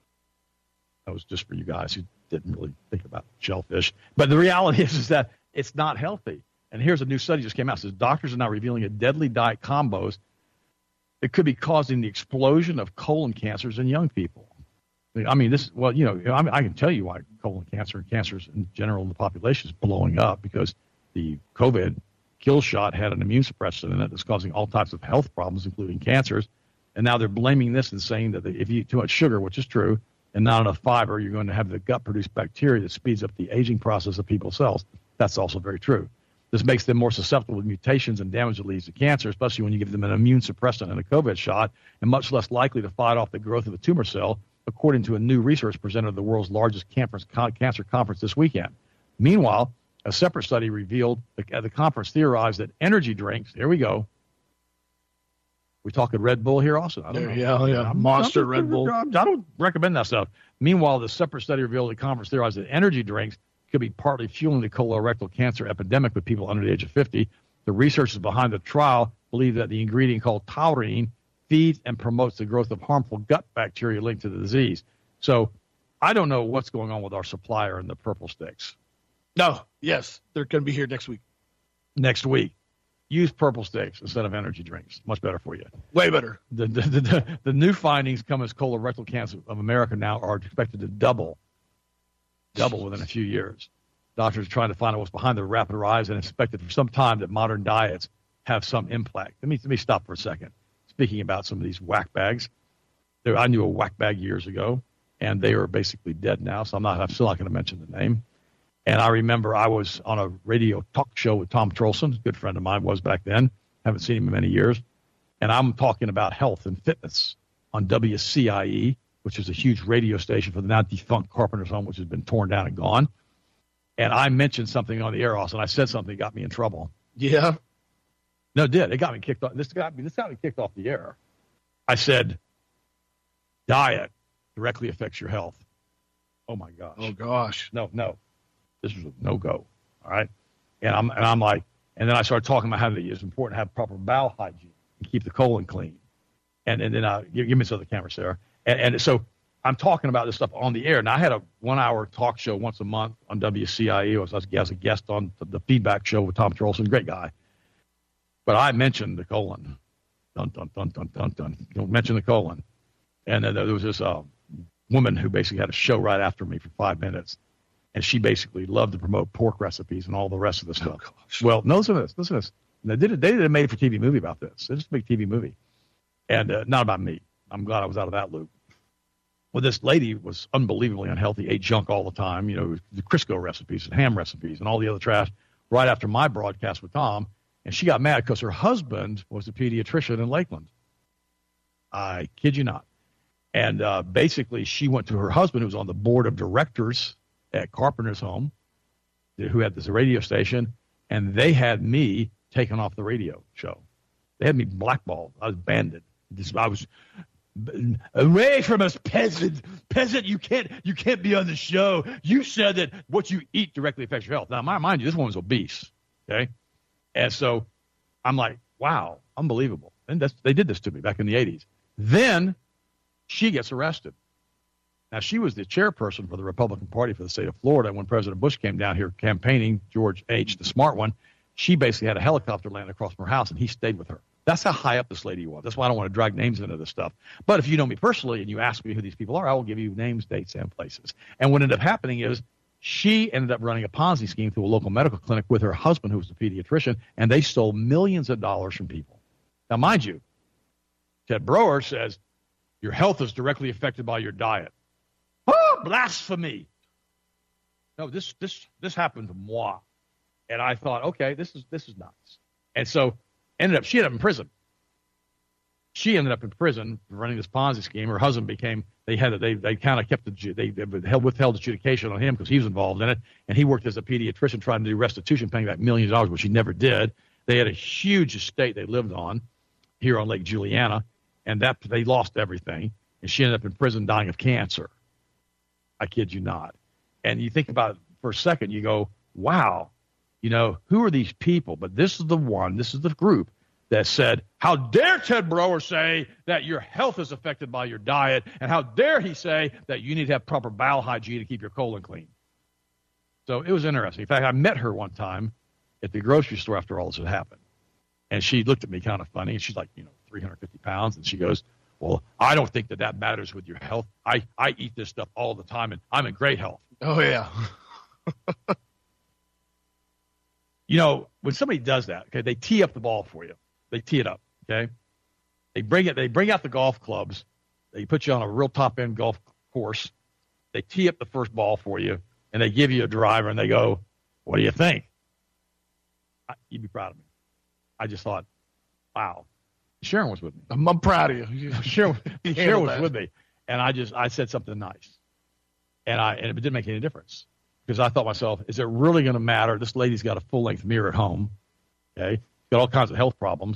That was just for you guys who didn't really think about shellfish. But the reality is, is that it's not healthy. And here's a new study just came out. It says doctors are now revealing that deadly diet combos that could be causing the explosion of colon cancers in young people. I mean, this, well, you know, I, mean, I can tell you why colon cancer and cancers in general in the population is blowing up, because the COVID kill shot had an immune suppressant in it that's causing all types of health problems, including cancers. And now they're blaming this and saying that if you eat too much sugar, which is true, and not enough fiber, you're going to have the gut produce bacteria that speeds up the aging process of people's cells. That's also very true. This makes them more susceptible to mutations and damage that leads to cancer, especially when you give them an immune suppressant and a COVID shot, and much less likely to fight off the growth of a tumor cell, according to a new research presented at the world's largest cancer conference this weekend. Meanwhile, a separate study revealed at the conference theorized that energy drinks, there we go, We talking Red Bull here also. I don't know. Yeah, yeah. I'm, Monster I'm, Red Bull. I don't recommend that stuff. Meanwhile, the separate study revealed that conference theorized that energy drinks could be partly fueling the colorectal cancer epidemic with people under the age of fifty. The researchers behind the trial believe that the ingredient called taurine feeds and promotes the growth of harmful gut bacteria linked to the disease. So I don't know what's going on with our supplier in the purple sticks. No, yes, they're going to be here next week. Next week. Use purple sticks instead of energy drinks. Much better for you. Way better. The, the, the, the, the new findings come as colorectal cancer of America now are expected to double, double within a few years. Doctors are trying to find out what's behind the rapid rise and expected for some time that modern diets have some impact. Let me, let me stop for a second. Speaking about some of these whack bags, there, I knew a whack bag years ago, and they are basically dead now, so I'm not. I'm still not going to mention the name. And I remember I was on a radio talk show with Tom Trolson, a good friend of mine was back then. Haven't seen him in many years. And I'm talking about health and fitness on W C I E, which is a huge radio station for the now defunct Carpenter's Home, which has been torn down and gone. And I mentioned something on the air also, and I said something that got me in trouble. Yeah. No, it did. It got me kicked off. This got me, this got me kicked off the air. I said, diet directly affects your health. Oh, my gosh. Oh, gosh. No, no. This was a no-go, all right? And I'm and I'm like, and then I started talking about how it's important to have proper bowel hygiene and keep the colon clean. And and then I, give, give me some of the camera, Sarah. And, and so I'm talking about this stuff on the air. Now, I had a one-hour talk show once a month on W C I E. I was, I was a guest on the, the feedback show with Tom Trolson, great guy. But I mentioned the colon. Dun, dun, dun, dun, dun, dun. Don't mention the colon. And then there was this uh, woman who basically had a show right after me for five minutes. And she basically loved to promote pork recipes and all the rest of the stuff. Oh, well, no, listen to this. Listen to this. They did, a, they did a made-for-T V movie about this. It's a big T V movie. And uh, not about me. I'm glad I was out of that loop. Well, this lady was unbelievably unhealthy, ate junk all the time, you know, the Crisco recipes and ham recipes and all the other trash right after my broadcast with Tom. And she got mad because her husband was a pediatrician in Lakeland. I kid you not. And uh, basically she went to her husband, who was on the board of directors at Carpenter's Home, who had this radio station, and they had me taken off the radio show. They had me blackballed. I was banned. This, I was away from us, peasant. Peasant, you can't you can't be on the show. You said that what you eat directly affects your health. Now, mind you, this woman's obese. Okay, and so I'm like, wow, unbelievable. And that's, they did this to me back in the eighties. Then she gets arrested. Now, she was the chairperson for the Republican Party for the state of Florida. When President Bush came down here campaigning, George H., the smart one, she basically had a helicopter land across from her house, and he stayed with her. That's how high up this lady was. That's why I don't want to drag names into this stuff. But if you know me personally and you ask me who these people are, I will give you names, dates, and places. And what ended up happening is she ended up running a Ponzi scheme through a local medical clinic with her husband, who was a pediatrician, and they stole millions of dollars from people. Now, mind you, Ted Broer says your health is directly affected by your diet. Oh, blasphemy. No, this this this happened to moi. And I thought, okay, this is this is nice. And so ended up she ended up in prison. She ended up in prison running this Ponzi scheme. Her husband became they had they they kind of kept the they, they withheld adjudication on him because he was involved in it, and he worked as a pediatrician trying to do restitution, paying back millions of dollars, which he never did. They had a huge estate they lived on here on Lake Juliana, and that they lost everything, and she ended up in prison dying of cancer. I kid you not. And you think about it for a second, you go, wow, you know, who are these people? But this is the one, this is the group that said, how dare Ted Broer say that your health is affected by your diet, and how dare he say that you need to have proper bowel hygiene to keep your colon clean? So it was interesting. In fact, I met her one time at the grocery store after all this had happened. And she looked at me kind of funny, and she's like, you know, three hundred fifty pounds, and she goes, well, I don't think that that matters with your health. I, I eat this stuff all the time, and I'm in great health. Oh, yeah. You know, when somebody does that, okay, they tee up the ball for you. They tee it up, okay? They bring it. They bring out the golf clubs. They put you on a real top-end golf course. They tee up the first ball for you, and they give you a driver, and they go, what do you think? I, you'd be proud of me. I just thought, wow. Sharon was with me. I'm, I'm proud of you. Sharon, Sharon was with me, and I just I said something nice, and I and it didn't make any difference because I thought to myself, is it really going to matter? This lady's got a full length mirror at home, okay, got all kinds of health problems,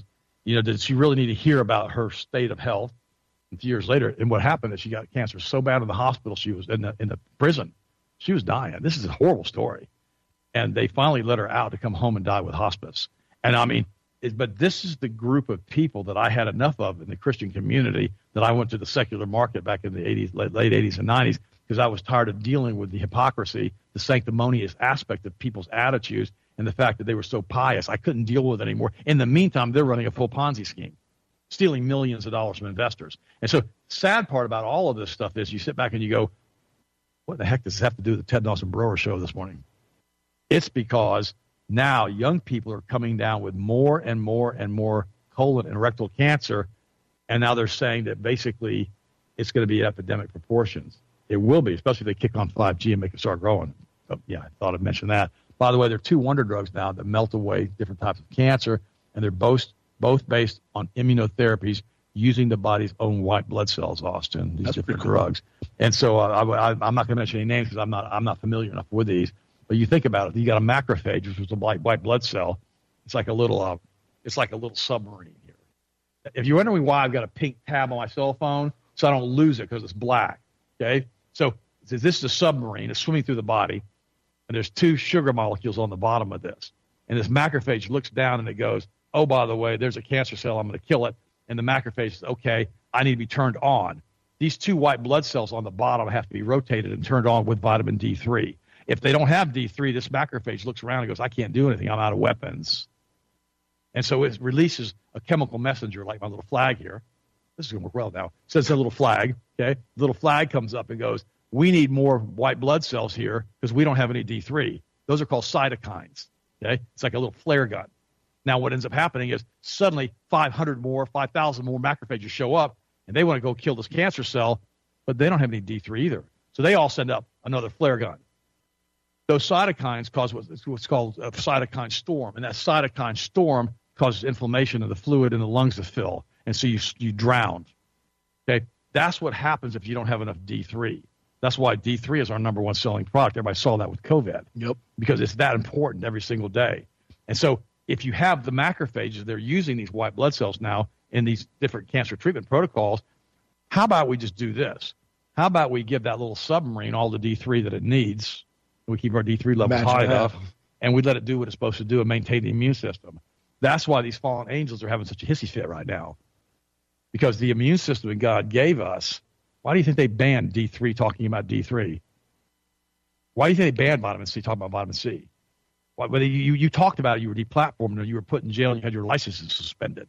You know, did she really need to hear about her state of health? And years later, and what happened is she got cancer so bad in the hospital, she was in the in the prison. She was dying. This is a horrible story. And they finally let her out to come home and die with hospice. And I mean, it, but this is the group of people that I had enough of in the Christian community that I went to the secular market back in the eighties, late, late eighties and nineties, because I was tired of dealing with the hypocrisy, the sanctimonious aspect of people's attitudes, and the fact that they were so pious. I couldn't deal with it anymore. In the meantime, they're running a full Ponzi scheme, stealing millions of dollars from investors. And so sad part about all of this stuff is you sit back and you go, what the heck does this have to do with the Ted Nelson Brower show this morning? It's because now young people are coming down with more and more and more colon and rectal cancer, and now they're saying that basically it's going to be epidemic proportions. It will be, especially if they kick on five G and make it start growing. So, yeah, I thought I'd mention that. By the way, there are two wonder drugs now that melt away different types of cancer, and they're both both based on immunotherapies using the body's own white blood cells, Austin, these That's different cool. drugs. And so uh, I, I, I'm not going to mention any names because I'm not, I'm not familiar enough with these. But you think about it, you got a macrophage, which is a white, white blood cell. It's like a little, uh, it's like a little submarine here. If you're wondering why I've got a pink tab on my cell phone, so I don't lose it because it's black. Okay, so this is a submarine. It's swimming through the body, and there's two sugar molecules on the bottom of this. And this macrophage looks down and it goes, oh, by the way, there's a cancer cell. I'm going to kill it. And the macrophage says, okay, I need to be turned on. These two white blood cells on the bottom have to be rotated and turned on with vitamin D three. If they don't have D three, this macrophage looks around and goes, I can't do anything. I'm out of weapons. And so it releases a chemical messenger like my little flag here. This is going to work well now. It says a little flag, okay? The little flag comes up and goes, we need more white blood cells here because we don't have any D three. Those are called cytokines, okay? It's like a little flare gun. Now what ends up happening is suddenly five hundred more, five thousand more macrophages show up, and they want to go kill this cancer cell, but they don't have any D three either. So they all send up another flare gun. Those cytokines cause what's called a cytokine storm, and that cytokine storm causes inflammation of the fluid in the lungs to fill, and so you you drown. Okay, that's what happens if you don't have enough D three. That's why D three is our number one selling product. Everybody saw that with COVID. Yep. Because it's that important every single day. And so if you have the macrophages, they're using these white blood cells now in these different cancer treatment protocols. How about we just do this? How about we give that little submarine all the D three that it needs? We keep our D three levels Imagine high that. enough, and we let it do what it's supposed to do and maintain the immune system. That's why these fallen angels are having such a hissy fit right now, because the immune system that God gave us, why do you think they banned D three talking about D three? Why do you think they banned vitamin C talking about vitamin C? Why, whether you, you talked about it, you were deplatformed, or you were put in jail and you had your licenses suspended.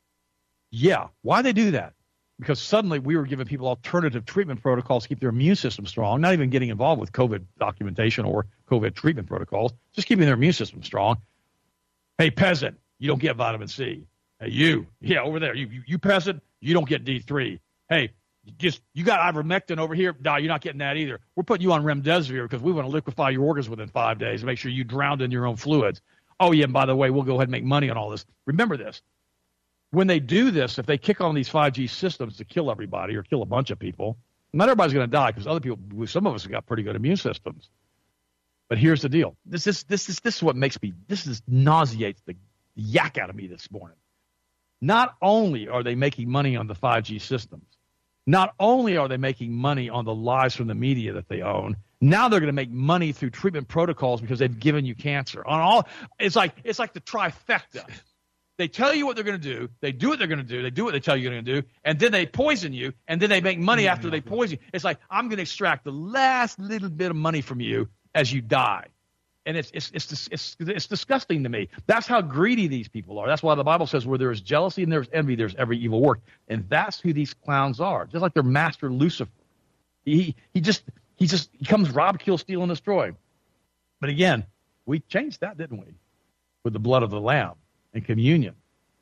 Yeah, why they do that? Because suddenly we were giving people alternative treatment protocols to keep their immune system strong, not even getting involved with COVID documentation or COVID treatment protocols, just keeping their immune system strong. Hey, peasant, you don't get vitamin C. Hey, you, yeah, over there, you, you, you peasant, you don't get D three. Hey, just you got ivermectin over here. No, you're not getting that either. We're putting you on remdesivir because we want to liquefy your organs within five days and make sure you drowned in your own fluids. Oh, yeah, and by the way, we'll go ahead and make money on all this. Remember this. When they do this, if they kick on these five G systems to kill everybody or kill a bunch of people, not everybody's going to die because other people, some of us have got pretty good immune systems. But here's the deal. This is this is this is what makes me this is nauseates the yak out of me this morning. Not only are they making money on the five G systems, not only are they making money on the lies from the media that they own, now they're going to make money through treatment protocols because they've given you cancer. On all, it's like it's like the trifecta. They tell you what they're going to do. They do what they're going to do. They do what they tell you they're going to do. And then they poison you. And then they make money after they poison you. It's like, I'm going to extract the last little bit of money from you as you die. And it's it's it's it's, it's disgusting to me. That's how greedy these people are. That's why the Bible says where there is jealousy and there's envy, there's every evil work. And that's who these clowns are. Just like their master Lucifer. He he just he just he comes rob, kill, steal, and destroy. But again, we changed that, didn't we? With the blood of the Lamb. And communion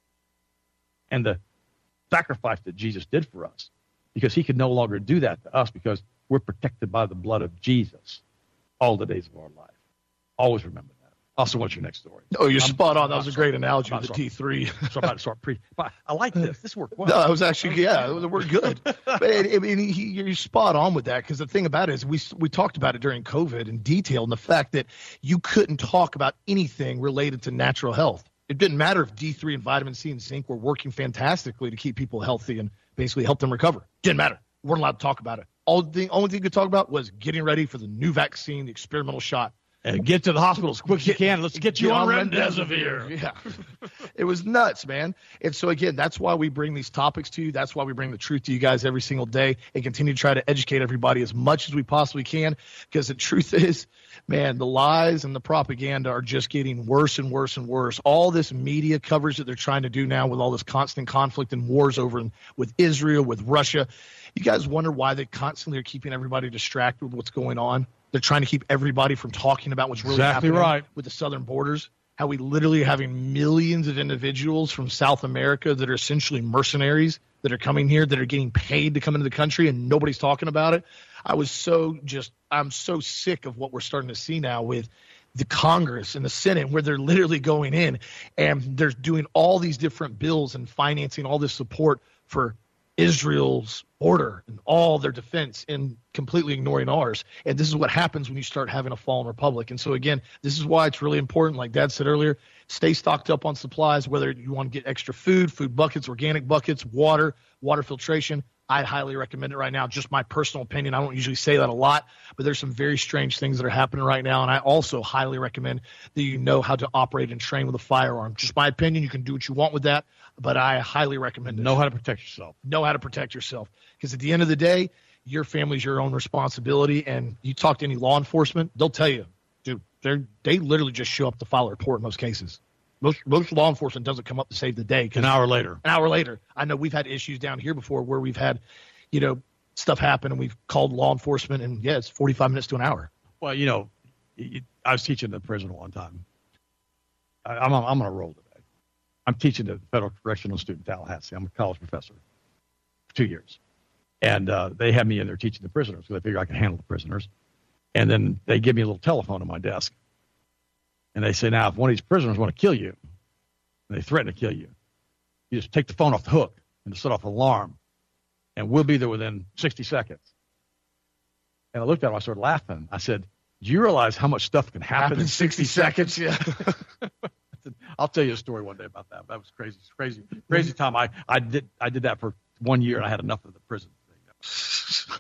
and the sacrifice that Jesus did for us, because he could no longer do that to us because we're protected by the blood of Jesus all the days of our life. Always remember that. Also, what's your next story? Oh, you're I'm, spot on. That I'm was a sorry. great analogy I'm with the sorry. T three. So I'm about to start pre. I like this. This worked well. No, I was actually, yeah, we're good. But I mean, he, you're spot on with that, because the thing about it is we we talked about it during COVID in detail, and the fact that you couldn't talk about anything related to natural health. It didn't matter if D three and vitamin C and zinc were working fantastically to keep people healthy and basically help them recover. Didn't matter. We weren't allowed to talk about it. All the only thing you could talk about was getting ready for the new vaccine, the experimental shot. And get to the hospital as quick as you can. Let's get you Get on on remdesivir. Yeah. It was nuts, man. And so, again, that's why we bring these topics to you. That's why we bring the truth to you guys every single day and continue to try to educate everybody as much as we possibly can, because the truth is, man, the lies and the propaganda are just getting worse and worse and worse. All this media coverage that they're trying to do now with all this constant conflict and wars over in, with Israel, with Russia. You guys wonder why they constantly are keeping everybody distracted with what's going on? They're trying to keep everybody from talking about what's really Exactly happening right. with the southern borders, how we literally are having millions of individuals from South America that are essentially mercenaries that are coming here, that are getting paid to come into the country, and nobody's talking about it. I was so just – I'm so sick of what we're starting to see now with the Congress and the Senate, where they're literally going in and they're doing all these different bills and financing all this support for Israel's border and all their defense and completely ignoring ours. And this is what happens when you start having a fallen republic. And so, again, this is why it's really important, like Dad said earlier, stay stocked up on supplies, whether you want to get extra food, food buckets, organic buckets, water, water filtration. I'd highly recommend it right now. Just my personal opinion. I don't usually say that a lot, but there's some very strange things that are happening right now. And I also highly recommend that you know how to operate and train with a firearm. Just my opinion. You can do what you want with that, but I highly recommend it. Know how to protect yourself. Know how to protect yourself. Because at the end of the day, your family's your own responsibility. And you talk to any law enforcement, they'll tell you, dude, they they literally just show up to file a report in most cases. Most most law enforcement doesn't come up to save the day. An hour later. An hour later. I know we've had issues down here before where we've had, you know, stuff happen and we've called law enforcement, and, yeah, it's forty-five minutes to an hour. Well, you know, I was teaching the prison one time. I, I'm, I'm on a roll today. I'm teaching the Federal Correctional Institute in Tallahassee. I'm a college professor for two years. And uh, they had me in there teaching the prisoners because they figured I could handle the prisoners. And then they give me a little telephone on my desk. And they say, now, if one of these prisoners want to kill you, and they threaten to kill you, you just take the phone off the hook and set off an alarm, and we'll be there within sixty seconds. And I looked at him, I started laughing. I said, do you realize how much stuff can happen, happen in sixty seconds? Yeah. I'll tell you a story one day about that. That was crazy, crazy, crazy time. I, I did I did that for one year, and I had enough of the prison thing.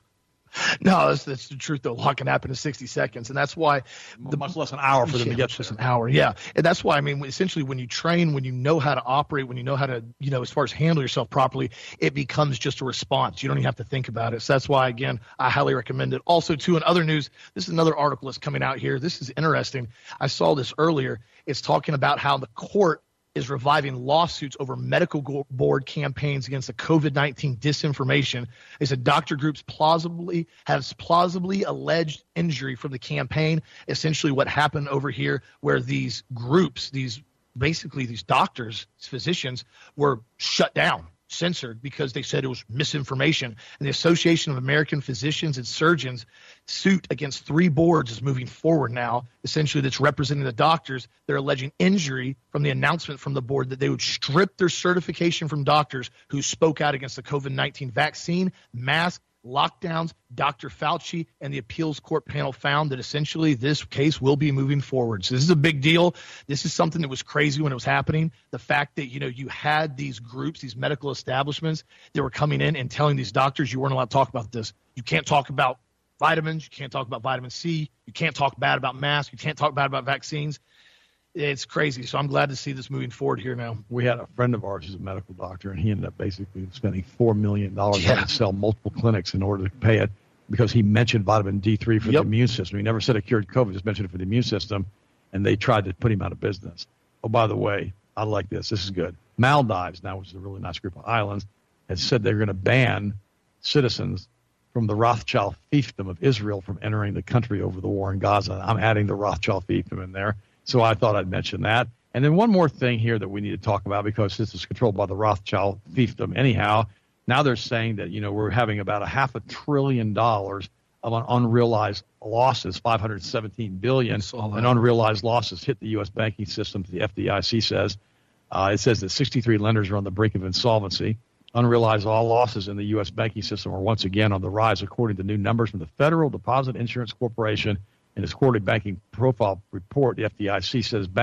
No, that's, that's the truth, though. A lot can happen in sixty seconds, and that's why the, much less an hour for them yeah, to get just there. an hour. Yeah, and that's why I mean, essentially, when you train, when you know how to operate, when you know how to, you know, as far as handle yourself properly, it becomes just a response. You don't even have to think about it. So that's why, again, I highly recommend it. Also, too, in other news, this is another article that's coming out here. This is interesting. I saw this earlier. It's talking about how the court is reviving lawsuits over medical board campaigns against the COVID nineteen disinformation. They said doctor groups plausibly has plausibly alleged injury from the campaign. Essentially what happened over here, where these groups, these basically these doctors, physicians, were shut down, censored, because they said it was misinformation. And the Association of American Physicians and Surgeons suit against three boards is moving forward now, essentially, that's representing the doctors. They're alleging injury from the announcement from the board that they would strip their certification from doctors who spoke out against the COVID nineteen vaccine, mask, lockdowns. Doctor Fauci and the appeals court panel found that essentially this case will be moving forward. So this is a big deal. This is something that was crazy when it was happening. The fact that, you know, you had these groups, these medical establishments that were coming in and telling these doctors you weren't allowed to talk about this. You can't talk about vitamins. You can't talk about vitamin C. You can't talk bad about masks. You can't talk bad about vaccines. It's crazy. So I'm glad to see this moving forward here now. We had a friend of ours who's a medical doctor, and he ended up basically spending four million dollars yeah. to sell multiple clinics in order to pay it because he mentioned vitamin D three for yep. the immune system. He never said it cured COVID, just mentioned it for the immune system, and they tried to put him out of business. Oh, by the way, I like this. This is good. Maldives, now, which is a really nice group of islands, has said they're going to ban citizens from the Rothschild fiefdom of Israel from entering the country over the war in Gaza. I'm adding the Rothschild fiefdom in there. So I thought I'd mention that. And then one more thing here that we need to talk about, because this is controlled by the Rothschild fiefdom anyhow. Now they're saying that, you know, we're having about a half a trillion dollars of an unrealized losses, five hundred seventeen billion dollars, and unrealized losses hit the U S banking system, the F D I C says. Uh, it says that sixty-three lenders are on the brink of insolvency. Unrealized all losses in the U S banking system are once again on the rise, according to new numbers from the Federal Deposit Insurance Corporation. In its quarterly banking profile report, the F D I C says banks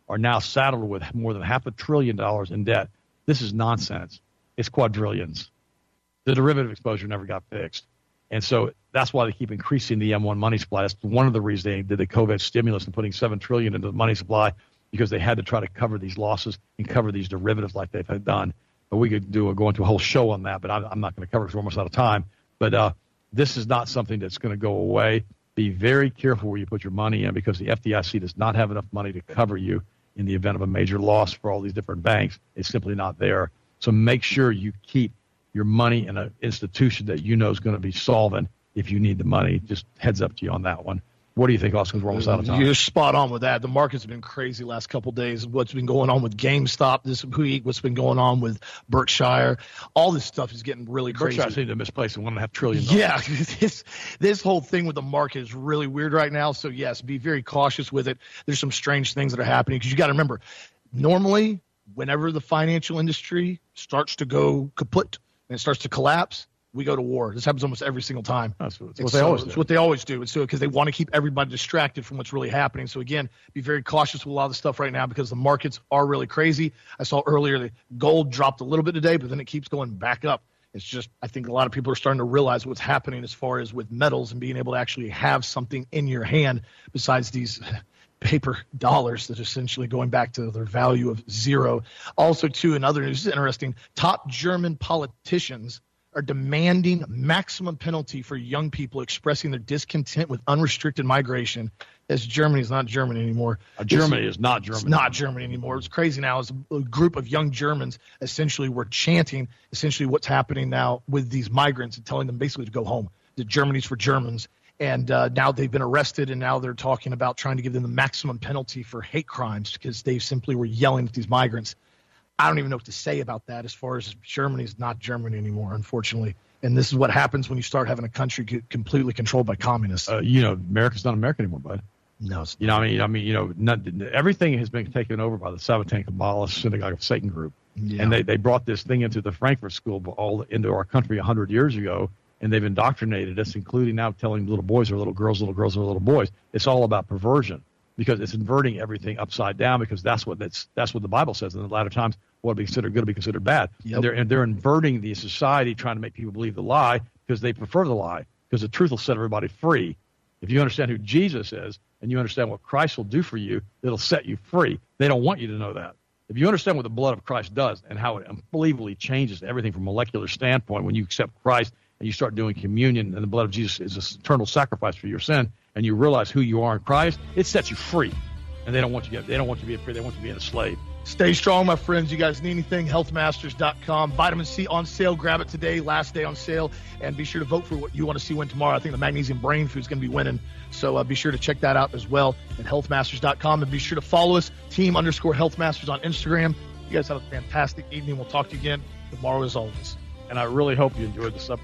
are now saddled with more than half a trillion dollars in debt. This is nonsense. It's quadrillions. The derivative exposure never got fixed. And so that's why they keep increasing the M one money supply. That's one of the reasons they did the COVID stimulus and putting seven trillion dollars into the money supply, because they had to try to cover these losses and cover these derivatives like they've done. But we could do a, go into a whole show on that, but I'm, I'm not going to cover it because we're almost out of time. But uh, this is not something that's going to go away. Be very careful where you put your money in, because the F D I C does not have enough money to cover you in the event of a major loss for all these different banks. It's simply not there. So make sure you keep your money in an institution that you know is going to be solvent if you need the money. Just heads up to you on that one. What do you think, Austin? We're almost out of time. You're spot on with that. The market's been crazy last couple of days. What's been going on with GameStop this week, what's been going on with Berkshire, all this stuff is getting really crazy. Berkshire seems to misplace one and a half trillion dollars. Yeah, this this whole thing with the market is really weird right now. So yes, be very cautious with it. There's some strange things that are happening, because you got to remember, normally whenever the financial industry starts to go kaput and it starts to collapse, we go to war. This happens almost every single time. That's what, it's what they so, always do. It's what they always do. It's so because they want to keep everybody distracted from what's really happening. So again, be very cautious with a lot of the stuff right now, because the markets are really crazy. I saw earlier that gold dropped a little bit today, but then it keeps going back up. It's just, I think a lot of people are starting to realize what's happening as far as with metals and being able to actually have something in your hand besides these paper dollars that are essentially going back to their value of zero. Also, too, in other news, this is interesting, top German politicians are demanding maximum penalty for young people expressing their discontent with unrestricted migration, as Germany is not Germany anymore. Uh, Germany is not Germany. It's not Germany anymore. It's crazy now. It's a group of young Germans essentially were chanting essentially what's happening now with these migrants and telling them basically to go home. That Germany's for Germans. And uh, now they've been arrested, and now they're talking about trying to give them the maximum penalty for hate crimes, because they simply were yelling at these migrants. I don't even know what to say about that, as far as Germany's not Germany anymore, unfortunately. And this is what happens when you start having a country completely controlled by communists. Uh, you know, America's not America anymore, bud. No, it's you know, I mean, I mean, you know, not, everything has been taken over by the Sabbatan Kabbalah Synagogue of Satan group, yeah. And they, they brought this thing into the Frankfurt School all into our country a hundred years ago, and they've indoctrinated us, including now telling little boys or little girls, little girls or little boys, it's all about perversion, because it's inverting everything upside down, because that's what that's that's what the Bible says. In the latter times, what will be considered good will be considered bad. Yep. And they're and they're inverting the society, trying to make people believe the lie, because they prefer the lie, because the truth will set everybody free. If you understand who Jesus is and you understand what Christ will do for you, it'll set you free. They don't want you to know that. If you understand what the blood of Christ does and how it unbelievably changes everything from a molecular standpoint when you accept Christ and you start doing communion, and the blood of Jesus is an eternal sacrifice for your sin, and you realize who you are in Christ, it sets you free. And they don't want you to, they don't want you to be free. They want you to be enslaved. Stay strong, my friends. You guys need anything, health masters dot com. Vitamin C on sale. Grab it today. Last day on sale. And be sure to vote for what you want to see win tomorrow. I think the magnesium brain food is going to be winning. So uh, be sure to check that out as well at health masters dot com. And be sure to follow us, team underscore healthmasters on Instagram. You guys have a fantastic evening. We'll talk to you again tomorrow as always. And I really hope you enjoyed the supper.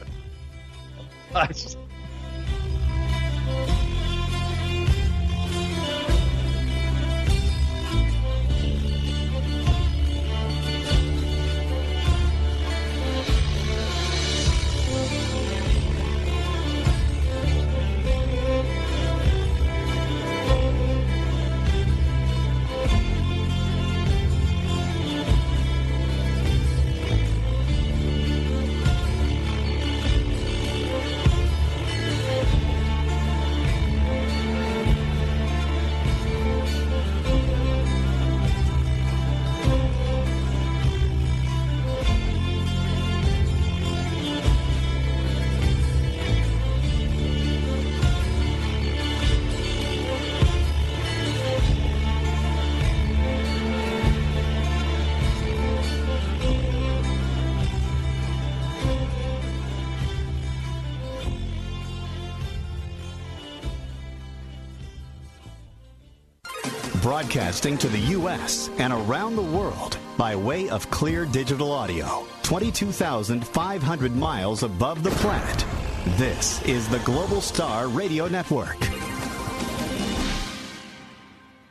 Nice. Broadcasting to the U S and around the world by way of Clear Digital Audio, twenty-two thousand five hundred miles above the planet. This is the Global Star Radio Network.